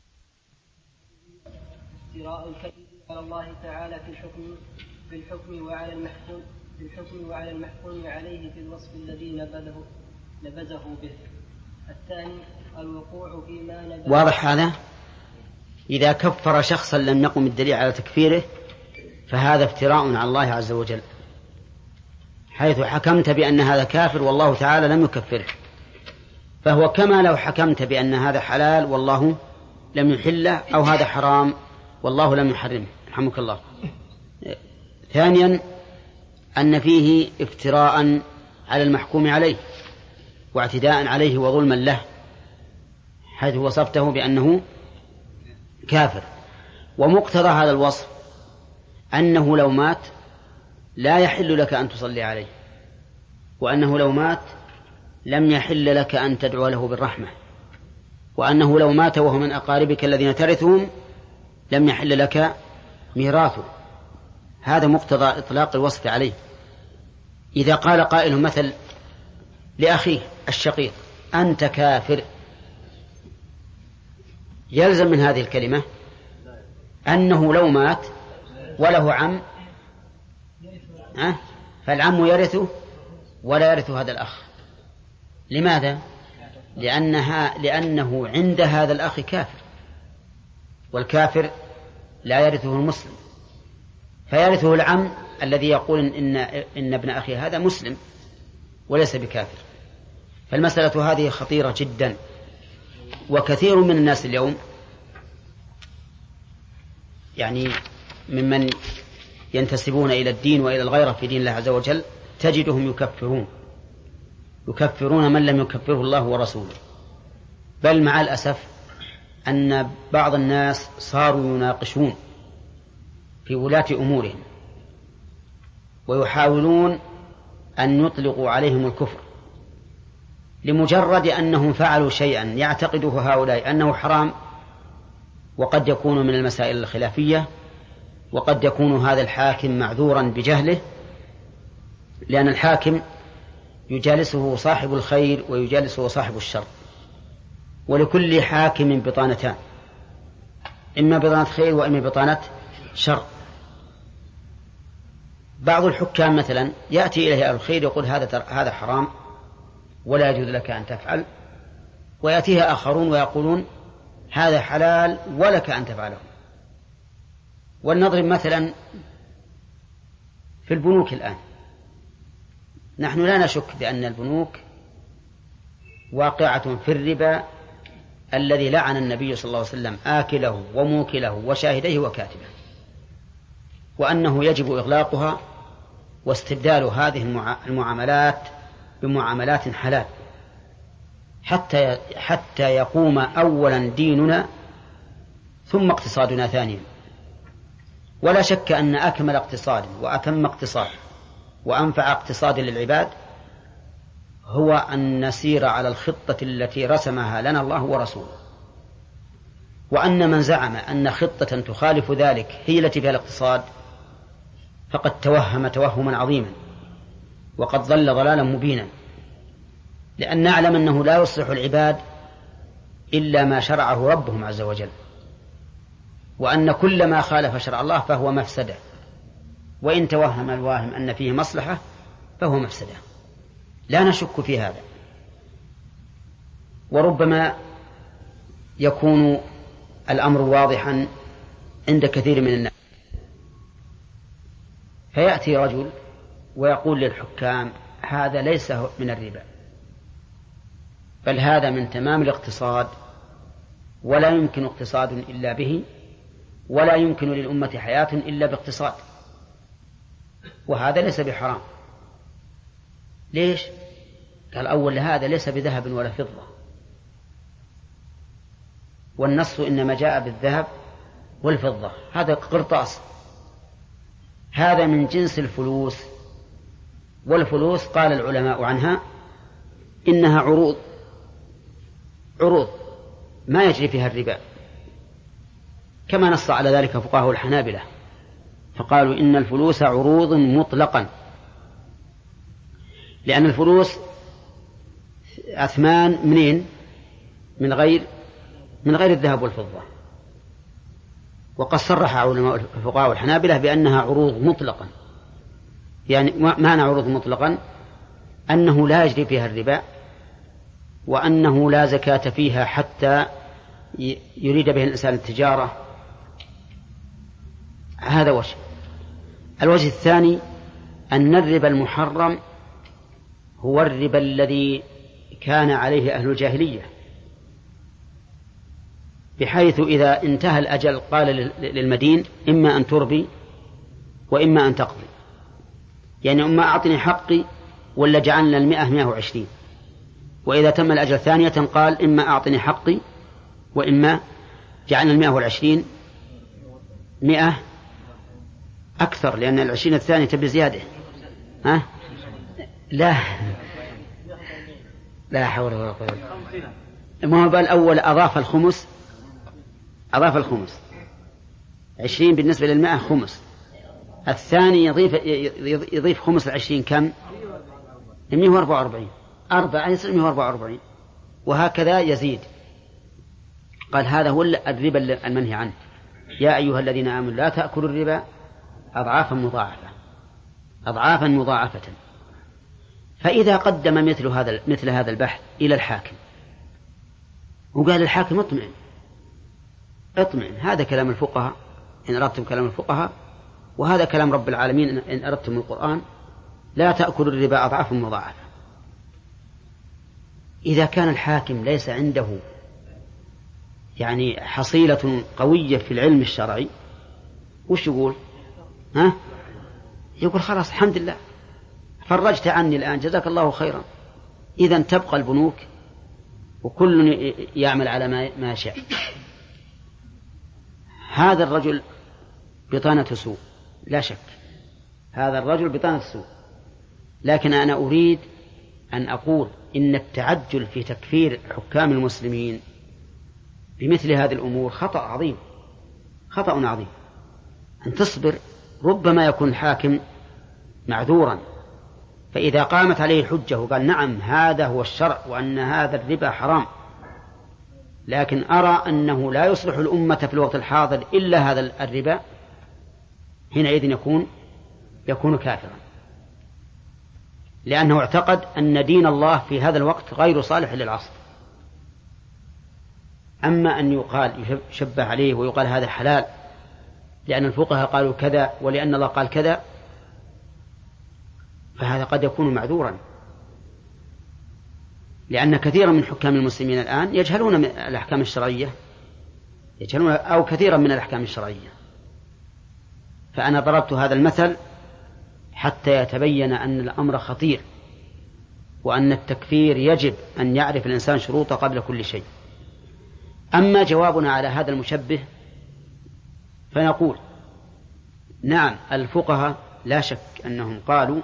افتراء الكذب على الله تعالى في الحكم وعلى المحكوم عليه في الوصف الذي نبذه به. الثاني الوقوع فيما نبذه. واضح هذا؟ إذا كفر شخصا لم يقم الدليل على تكفيره فهذا افتراء على الله عز وجل، حيث حكمت بأن هذا كافر والله تعالى لم يكفره، فهو كما لو حكمت بأن هذا حلال والله لم يحله، أو هذا حرام والله لم يحرمه. رحمك الله. ثانيا أن فيه افتراء على المحكوم عليه واعتداء عليه وظلما له، حيث وصفته بأنه كافر. ومقتضى هذا الوصف أنه لو مات لا يحل لك أن تصلي عليه، وأنه لو مات لم يحل لك أن تدعو له بالرحمة، وأنه لو مات وهو من أقاربك الذين ترثهم لم يحل لك ميراثه. هذا مقتضى إطلاق الوصف عليه. إذا قال قائل مثل لأخيه الشقيق أنت كافر، يلزم من هذه الكلمة أنه لو مات وله عم فالعم يرثه ولا يرث هذا الأخ. لماذا؟ لأنه عند هذا الأخ كافر، والكافر لا يرثه المسلم، فيرثه العم الذي يقول إن ابن أخي هذا مسلم وليس بكافر. فالمسألة هذه خطيرة جدا، وكثير من الناس اليوم يعني ممن ينتسبون إلى الدين وإلى الغيرة في دين الله عز وجل تجدهم يكفرون من لم يكفره الله ورسوله. بل مع الأسف أن بعض الناس صاروا يناقشون في ولاة أمورهم ويحاولون أن يطلقوا عليهم الكفر لمجرد أنهم فعلوا شيئا يعتقده هؤلاء أنه حرام، وقد يكون من المسائل الخلافية، وقد يكون هذا الحاكم معذورا بجهله، لأن الحاكم يجالسه صاحب الخير ويجالسه صاحب الشر، ولكل حاكم بطانتان، إما بطانة خير وإما بطانة شر. بعض الحكام مثلا يأتي إليه أهل الخير يقول هذا حرام ولا يجوز لك أن تفعل، ويأتيها آخرون ويقولون هذا حلال ولك أن تفعله. ولنضرب مثلا في البنوك الآن، نحن لا نشك بأن البنوك واقعة في الربا الذي لعن النبي صلى الله عليه وسلم آكله وموكله وشاهديه وكاتبه، وأنه يجب إغلاقها واستبدال هذه المعاملات بمعاملات حلال حتى يقوم أولا ديننا ثم اقتصادنا ثانيا. ولا شك أن أكمل اقتصاد وأتم اقتصاد وأنفع اقتصاد للعباد هو أن نسير على الخطة التي رسمها لنا الله ورسوله، وأن من زعم أن خطة تخالف ذلك هي التي فيها الاقتصاد فقد توهم توهما عظيما وقد ضل ضلالا مبينا، لأن نعلم أنه لا يصلح العباد إلا ما شرعه ربهم عز وجل، وأن كل ما خالف شرع الله فهو مفسدة، وإن توهم الواهم أن فيه مصلحة فهو مفسدة، لا نشك في هذا. وربما يكون الأمر واضحا عند كثير من الناس، فيأتي رجل ويقول للحكام هذا ليس من الربا، بل هذا من تمام الاقتصاد، ولا يمكن اقتصاد إلا به، ولا يمكن للأمة حياة إلا باقتصاد، وهذا ليس بحرام. ليش؟ قال أول هذا ليس بذهب ولا فضة، والنص إنما جاء بالذهب والفضة، هذا قرطاس، هذا من جنس الفلوس، والفلوس قال العلماء عنها إنها عروض ما يجري فيها الربا، كما نص على ذلك فقهاء الحنابلة، فقالوا إن الفلوس عروض مطلقا، لأن الفلوس أثمان منين؟ من غير الذهب والفضة. وقد صرح علماء فقهاء الحنابلة بأنها عروض مطلقا، يعني معنى عروض مطلقا أنه لا يجري فيها الربا، وأنه لا زكاة فيها حتى يريد به الإنسان التجارة. هذا وجه. الوجه الثاني أن الربا المحرم هو الربا الذي كان عليه أهل الجاهلية، بحيث إذا انتهى الأجل قال للمدين إما أن تربي وإما أن تقضي، يعني إما أعطني حقي ولا جعلنا 120. وإذا تم الأجل ثانية قال إما أعطني حقي وإما جعلنا 120 100 أكثر، لأن 20 الثانية تبي زيادة. لا حول ولا قوة. ما هو الأول أضاف الخمس 20 بالنسبة للمئة خمس، الثاني يضيف خمس 20 كم؟ 144 4 يصير 144، وهكذا يزيد. قال هذا هو الربا المنهي عنه، يا أيها الذين آمنوا لا تأكلوا الربا أضعافا مضاعفة. فإذا قدم مثل هذا البحث إلى الحاكم وقال الحاكم اطمئن، هذا كلام الفقهاء إن أردتم كلام الفقهاء، وهذا كلام رب العالمين إن أردتم القرآن، لا تأكلوا الربا أضعافا مضاعفة. إذا كان الحاكم ليس عنده يعني حصيلة قوية في العلم الشرعي، وش يقول؟ يقول خلاص الحمد لله فرجت عني الآن جزاك الله خيرا. إذن تبقى البنوك وكل يعمل على ما شاء. هذا الرجل بطانة سوء لا شك، هذا الرجل بطانة سوء، لكن أنا أريد أن أقول إن التعجل في تكفير حكام المسلمين بمثل هذه الأمور خطأ عظيم. أن تصبر، ربما يكون الحاكم معذورا، فإذا قامت عليه الحجة وقال نعم هذا هو الشرع وأن هذا الربا حرام، لكن أرى أنه لا يصلح الأمة في الوقت الحاضر إلا هذا الربا، حينئذ يكون كافرا، لأنه اعتقد أن دين الله في هذا الوقت غير صالح للعصر. أما أن يقال يشبه عليه ويقال هذا حلال لأن الفقهاء قالوا كذا ولأن الله قال كذا، فهذا قد يكون معذورا، لأن كثيرا من حكام المسلمين الآن يجهلون الأحكام الشرعية، أو كثيرا من الأحكام الشرعية. فأنا ضربت هذا المثل حتى يتبين أن الأمر خطير، وأن التكفير يجب أن يعرف الإنسان شروطه قبل كل شيء. أما جوابنا على هذا المشبه فنقول نعم الفقهاء لا شك أنهم قالوا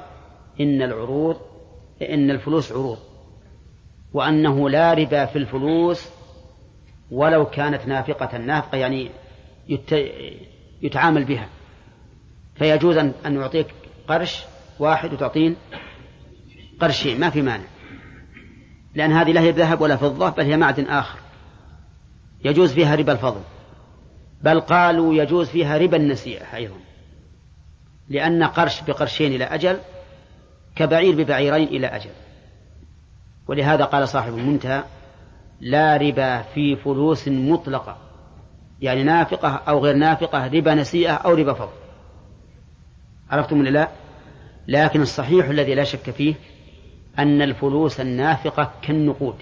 إن الفلوس عروض، وأنه لا ربا في الفلوس ولو كانت نافقة يعني يتعامل بها، فيجوز أن يعطيك قرش واحد وتعطين قرشين ما في مانع، لأن هذه لا هي ذهب ولا فضة بل هي معدن آخر يجوز فيها ربا الفضل، بل قالوا يجوز فيها ربا النسيئة أيضا، لأن قرش بقرشين إلى أجل كبعير ببعيرين إلى أجل. ولهذا قال صاحب المنتهى: لا ربا في فلوس مطلقة، يعني نافقة أو غير نافقة، ربا نسيئة أو ربا فضل. عرفتم ولا لا؟ لكن الصحيح الذي لا شك فيه أن الفلوس النافقة كالنقود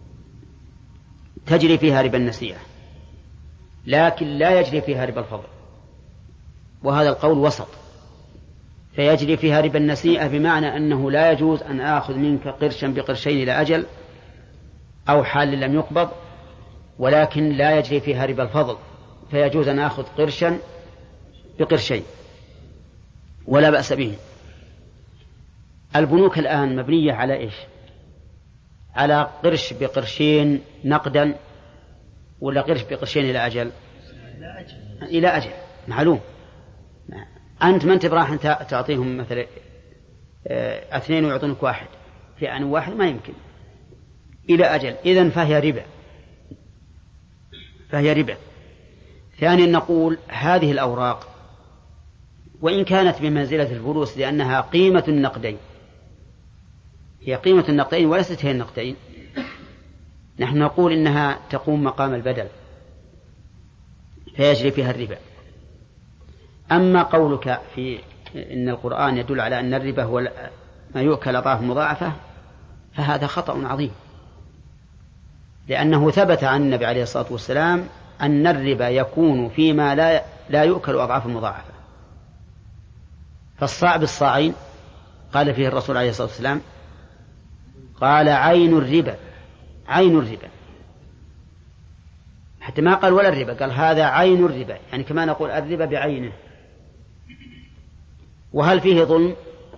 تجري فيها ربا النسيئة، لكن لا يجري فيها ربا الفضل، وهذا القول وسط. فيجري فيها ربا النسيئة بمعنى أنه لا يجوز أن آخذ منك قرشا بقرشين إلى أجل أو حال لم يقبض، ولكن لا يجري فيها ربا الفضل، فيجوز أن آخذ قرشا بقرشين ولا بأس به. البنوك الآن مبنية على إيش؟ على قرش بقرشين نقدا ولا قرش بقرشين إلى أجل؟ إلى أجل معلوم. أنت ما أنت براح تعطيهم مثلا 2 ويعطونك 1 في آن واحد، ما يمكن، إلى أجل. إذن فهي ربا. ثانيا نقول هذه الأوراق وإن كانت بمنزلة الفلوس لأنها قيمة النقدين، هي قيمة النقدين وليست هي النقدين، نحن نقول إنها تقوم مقام البدل فيجري فيها الربا. أما قولك في إن القرآن يدل على أن الربا هو ما يؤكل أضعاف مضاعفة، فهذا خطأ عظيم، لأنه ثبت عن النبي عليه الصلاة والسلام أن الربا يكون فيما لا يؤكل أضعاف مضاعفة. فالصاع بالصاعين قال فيه الرسول عليه الصلاة والسلام، قال عين الربا، حتى ما قال ولا الربا، قال هذا عين الربا، يعني كما نقول الربا بعينه. وهل فيه ظلم؟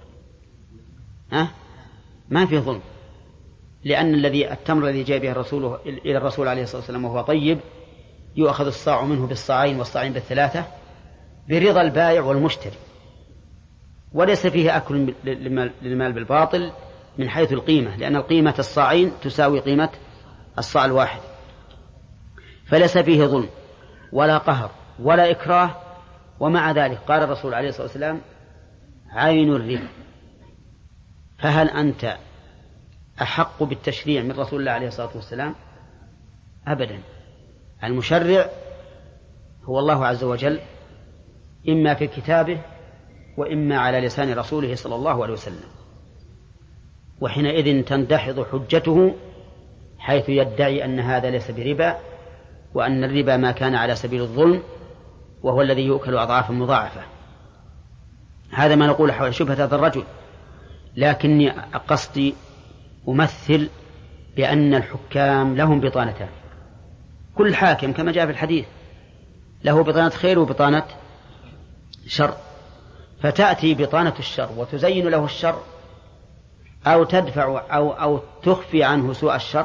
ما فيه ظلم، لأن التمر الذي جاء به الرسول إلى الرسول عليه الصلاة والسلام وهو طيب يؤخذ الصاع منه بالصاعين والصاعين بالثلاثة برضا البائع والمشتري، وليس فيه أكل للمال بالباطل من حيث القيمة، لأن القيمة الصاعين تساوي قيمة الصاع الواحد، فليس فيه ظلم ولا قهر ولا إكراه. ومع ذلك قال الرسول عليه الصلاة والسلام عين الربا. فهل أنت أحق بالتشريع من رسول الله عليه الصلاة والسلام؟ أبدا. المشرع هو الله عز وجل، إما في كتابه وإما على لسان رسوله صلى الله عليه وسلم، وحينئذ تندحض حجته حيث يدعي أن هذا ليس بربا، وأن الربا ما كان على سبيل الظلم وهو الذي يؤكل أضعافا مضاعفة. هذا ما نقول حول شبهة هذا الرجل. لكني قصدي أمثل بأن الحكام لهم بطانتان، كل حاكم كما جاء في الحديث له بطانة خير وبطانة شر، فتأتي بطانة الشر وتزين له الشر أو تدفع أو تخفي عنه سوء الشر،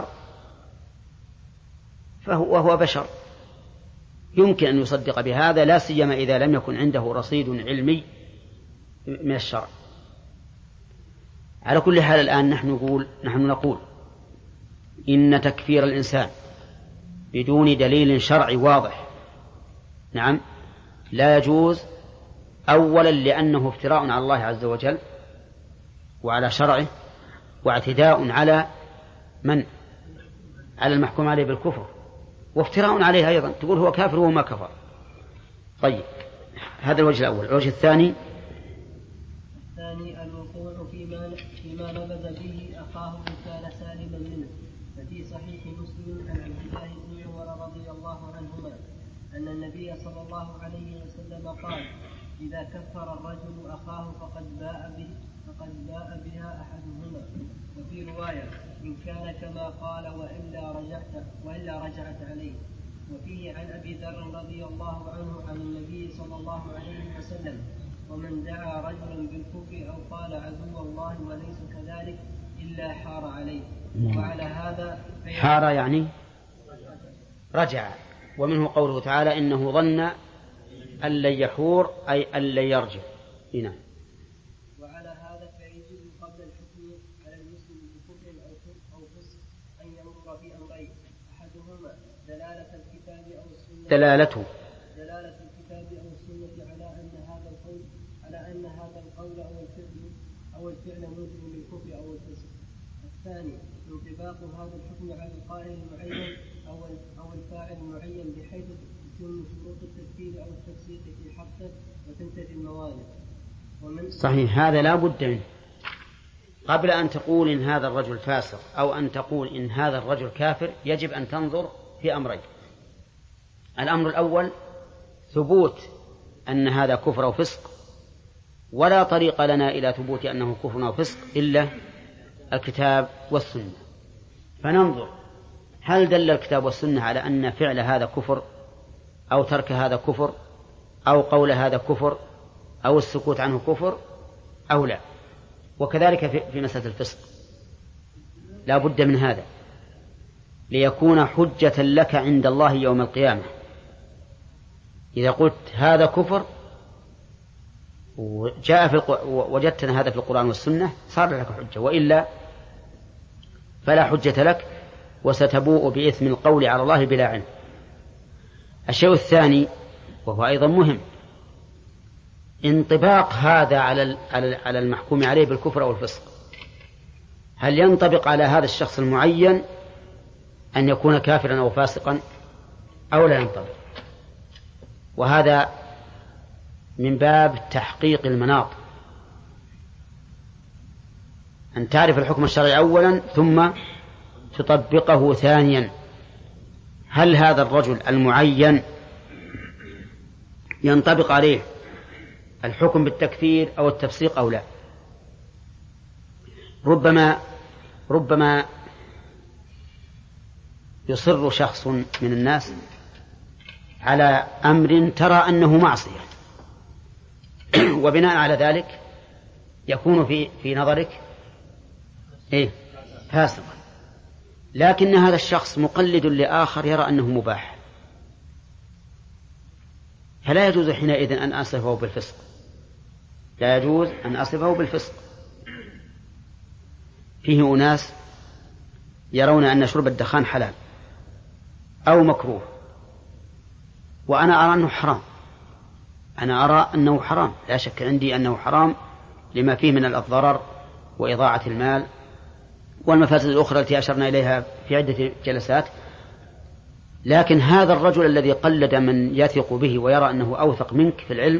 وهو بشر يمكن أن يصدق بهذا، لا سيما إذا لم يكن عنده رصيد علمي من الشرع. على كل حال الآن نحن نقول إن تكفير الإنسان بدون دليل شرعي واضح نعم لا يجوز، أولا لأنه افتراء على الله عز وجل وعلى شرعه، واعتداء على على المحكوم عليه بالكفر، وافتراء عليه أيضا، تقول هو كافر وهو ما كفر. طيب هذا الوجه الأول. الوجه الثاني الوقوع فيما نبذ به أخاه كان سالما منه. ففي صحيح مسلم عن عبد الله بن عمر رضي الله عنهما أن النبي صلى الله عليه وسلم قال: إذا كفر الرجل أخاه فقد باء بها أحدهما. وفي رواية: إن كان كما قال وإلا رجعت عليه. وفيه عن أبي ذر رضي الله عنه عن النبي صلى الله عليه وسلم: ومن دعا رجلا بالكفر أو قال عدو الله وليس كذلك إلا حار عليه. وعلى هذا حار يعني رجع. ومنه قوله تعالى: إنه ظن أن لن يحور أي أن لن يرجع. هنا وعلى هذا فيجب قبل الحكم على المسلم بكفر أو فسق أن ينظر في أمرين: أحدهما دلالة الكتاب أو السنة على على أن هذا القول أو الفعل موجب للكفر أو الفسق. الثاني انطباق هذا الحكم على القائل المعين أو الفاعل المعين بحيث تتم شروط التكفير أو التفسيق في حقه وتنتفي الموانع. صحيح، هذا لا بد منه. قبل أن تقول إن هذا الرجل فاسق أو أن تقول إن هذا الرجل كافر يجب أن تنظر في أمرين. الأمر الأول ثبوت أن هذا كفر أو فسق، ولا طريق لنا إلى ثبوت أنه كفر أو فسق إلا الكتاب والسنة. فننظر هل دل الكتاب والسنة على أن فعل هذا كفر أو ترك هذا كفر أو قول هذا كفر أو السكوت عنه كفر أو لا. وكذلك في مسألة الفسق لا بد من هذا ليكون حجة لك عند الله يوم القيامة. إذا قلت هذا كفر وجدتنا هذا في القرآن والسنة صار لك حجة، وإلا فلا حجة لك وستبوء بإثم القول على الله بلا علم. الشيء الثاني وهو أيضا مهم انطباق هذا على المحكوم عليه بالكفر أو الفسق. هل ينطبق على هذا الشخص المعين أن يكون كافرا أو فاسقا أو لا ينطبق؟ وهذا من باب تحقيق المناط، أن تعرف الحكم الشرعي أولا ثم تطبقه ثانيا. هل هذا الرجل المعين ينطبق عليه الحكم بالتكفير أو التفسيق أو لا؟ ربما يصر شخص من الناس على أمر ترى أنه معصية، وبناء على ذلك يكون في نظرك فاسقا، لكن هذا الشخص مقلد لآخر يرى أنه مباح، فلا يجوز حينئذ أن أصفه بالفسق، لا يجوز أن أصفه بالفسق. فيه أناس يرون أن شرب الدخان حلال أو مكروه، وأنا أرى أنه حرام. أنا أرى أنه حرام، لا شك عندي أنه حرام لما فيه من الضرر وإضاعة المال والمفاسد الأخرى التي أشرنا إليها في عدة جلسات. لكن هذا الرجل الذي قلد من يثق به ويرى أنه أوثق منك في العلم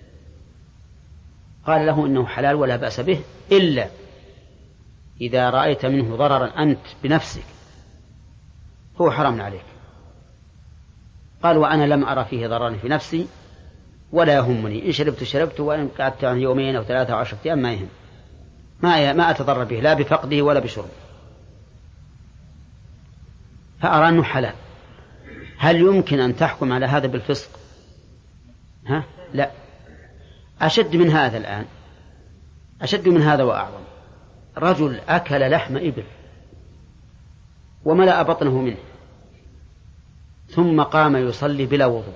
قال له إنه حلال ولا بأس به، إلا إذا رأيت منه ضررا أنت بنفسك هو حرام عليك. قال وأنا لم أرى فيه ضررا في نفسي ولا يهمني، إن شربت وإن قعدت عن يومين أو 3 أو 10 أيام ما يهم، ما أتضرر به لا بفقده ولا بشربه، فأرى أنه حلال. هل يمكن أن تحكم على هذا بالفسق؟ لا. أشد من هذا الآن، أشد من هذا وأعظم. رجل أكل لحم إبل وملأ بطنه منه ثم قام يصلي بلا وضوء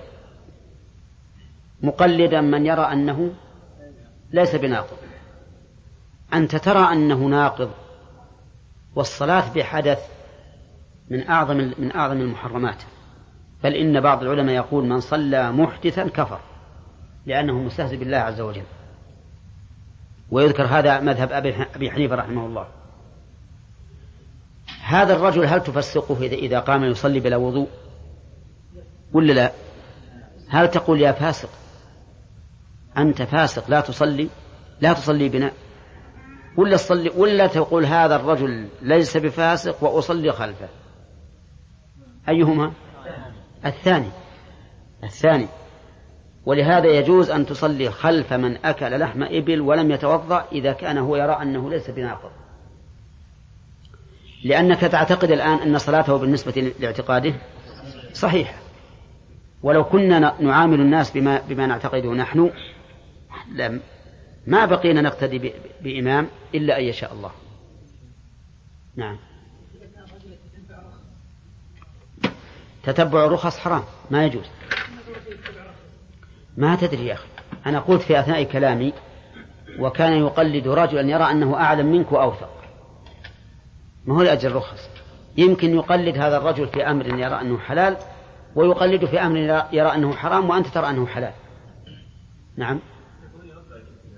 مقلدا من يرى أنه ليس بناقض. أنت ترى أنه ناقض، والصلاة بحدث من أعظم المحرمات، بل إن بعض العلماء يقول من صلى محدثا كفر لأنه مستهزئ بالله عز وجل. ويذكر هذا مذهب أبي حنيفة رحمه الله. هذا الرجل هل تفسقه إذا قام يصلي بلا وضوء ولا لا؟ هل تقول يا فاسق أنت فاسق لا تصلي بنا، ولا تقول هذا الرجل ليس بفاسق وأصلي خلفه؟ أيهما؟ الثاني. ولهذا يجوز أن تصلي خلف من أكل لحم إبل ولم يتوضأ إذا كان هو يرى أنه ليس بناقض، لأنك تعتقد الآن أن صلاته بالنسبة لاعتقاده صحيحة. ولو كنا نعامل الناس بما نعتقده نحن ما بقينا نقتدي بإمام إلا أن يشاء الله. نعم. تتبع الرخص حرام، ما يجوز. ما تدري يا أخي، أنا قلت في أثناء كلامي وكان يقلد رجلا يرى أنه أعلم منك وأوثق، ما هو لأجل الرخص. يمكن يقلد هذا الرجل في أمر يرى أنه حلال ويقلد في أمر يرى أنه حرام وأنت ترى أنه حلال. نعم.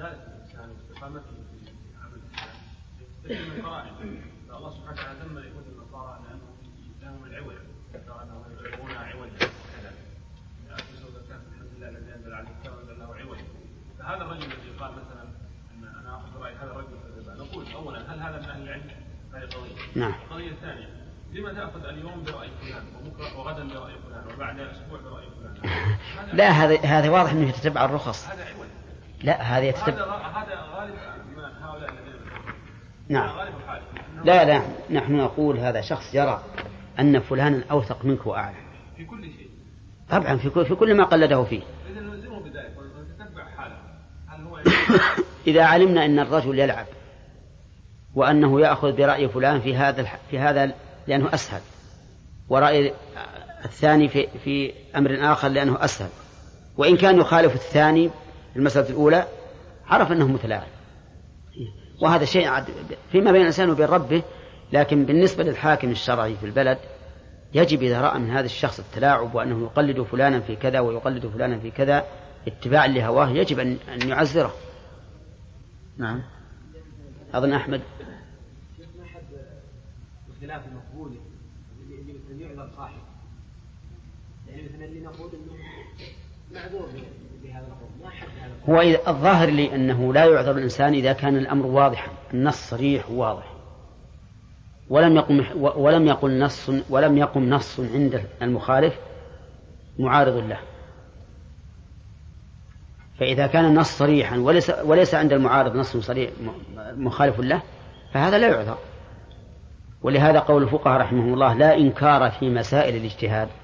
ذلك الإنسان واستقامته في عمل الإسلام تجد من فرائض. فالله سبحانه وتعالى ذم اليهود والنصارى لهم العوج، أنهم يجعلون عوجا كذا. في سورة الكهف الحمد لله الذي أنزل على الكتاب وأنزل له عوجا. فهذا الرجل الذي قال مثلا أن أنا أخذ رأي هذا الرجل في الربا، نقول أولا هل هذا من أهل العلم؟ هذه قضية. نعم. القضية الثانية، لما تأخذ اليوم برأي فلان وبكرة وغدا برأي فلان وبعد أسبوع برأي فلان؟ لا، هذا واضح أنه يتتبع الرخص. هذا عوج. لا، هذا يتتبع. هذا غالب من هؤلاء الذين. نعم. غالب الحال. لا، نحن نقول هذا شخص يرى أن فلانا أوثق منك وأعلم. في كل شيء. طبعا في كل ما قلده فيه. إذا نلزمه بذلك ونتتبع حاله. هل هو إذا علمنا أن الرجل يلعب وأنه يأخذ برأي فلان في هذا لأنه أسهل، ورأي الثاني في أمر آخر لأنه أسهل، وإن كان يخالف الثاني المسألة الأولى عرف أنه متلاعب، وهذا شيء فيما بين الإنسان وبين ربه. لكن بالنسبة للحاكم الشرعي في البلد يجب إذا رأى من هذا الشخص التلاعب وأنه يقلد فلانا في كذا ويقلد فلانا في كذا اتباعا لهواه يجب أن يعزره. نعم. أظن أحمد. ما حد اختلاف المقبول اللي مثل يعذر صاحب، يعني مثلا اللي نقول إنه معذور بهذا القول، ما حد هذا هو الظاهر لي أنه لا يعذر الإنسان إذا كان الأمر واضحا، النص صريح وواضح، ولم يقم نص عند المخالف معارض له. فإذا كان النص صريحا وليس عند المعارض نص صريح مخالف له فهذا لا يعذر. ولهذا قول الفقهاء رحمه الله لا إنكار في مسائل الاجتهاد.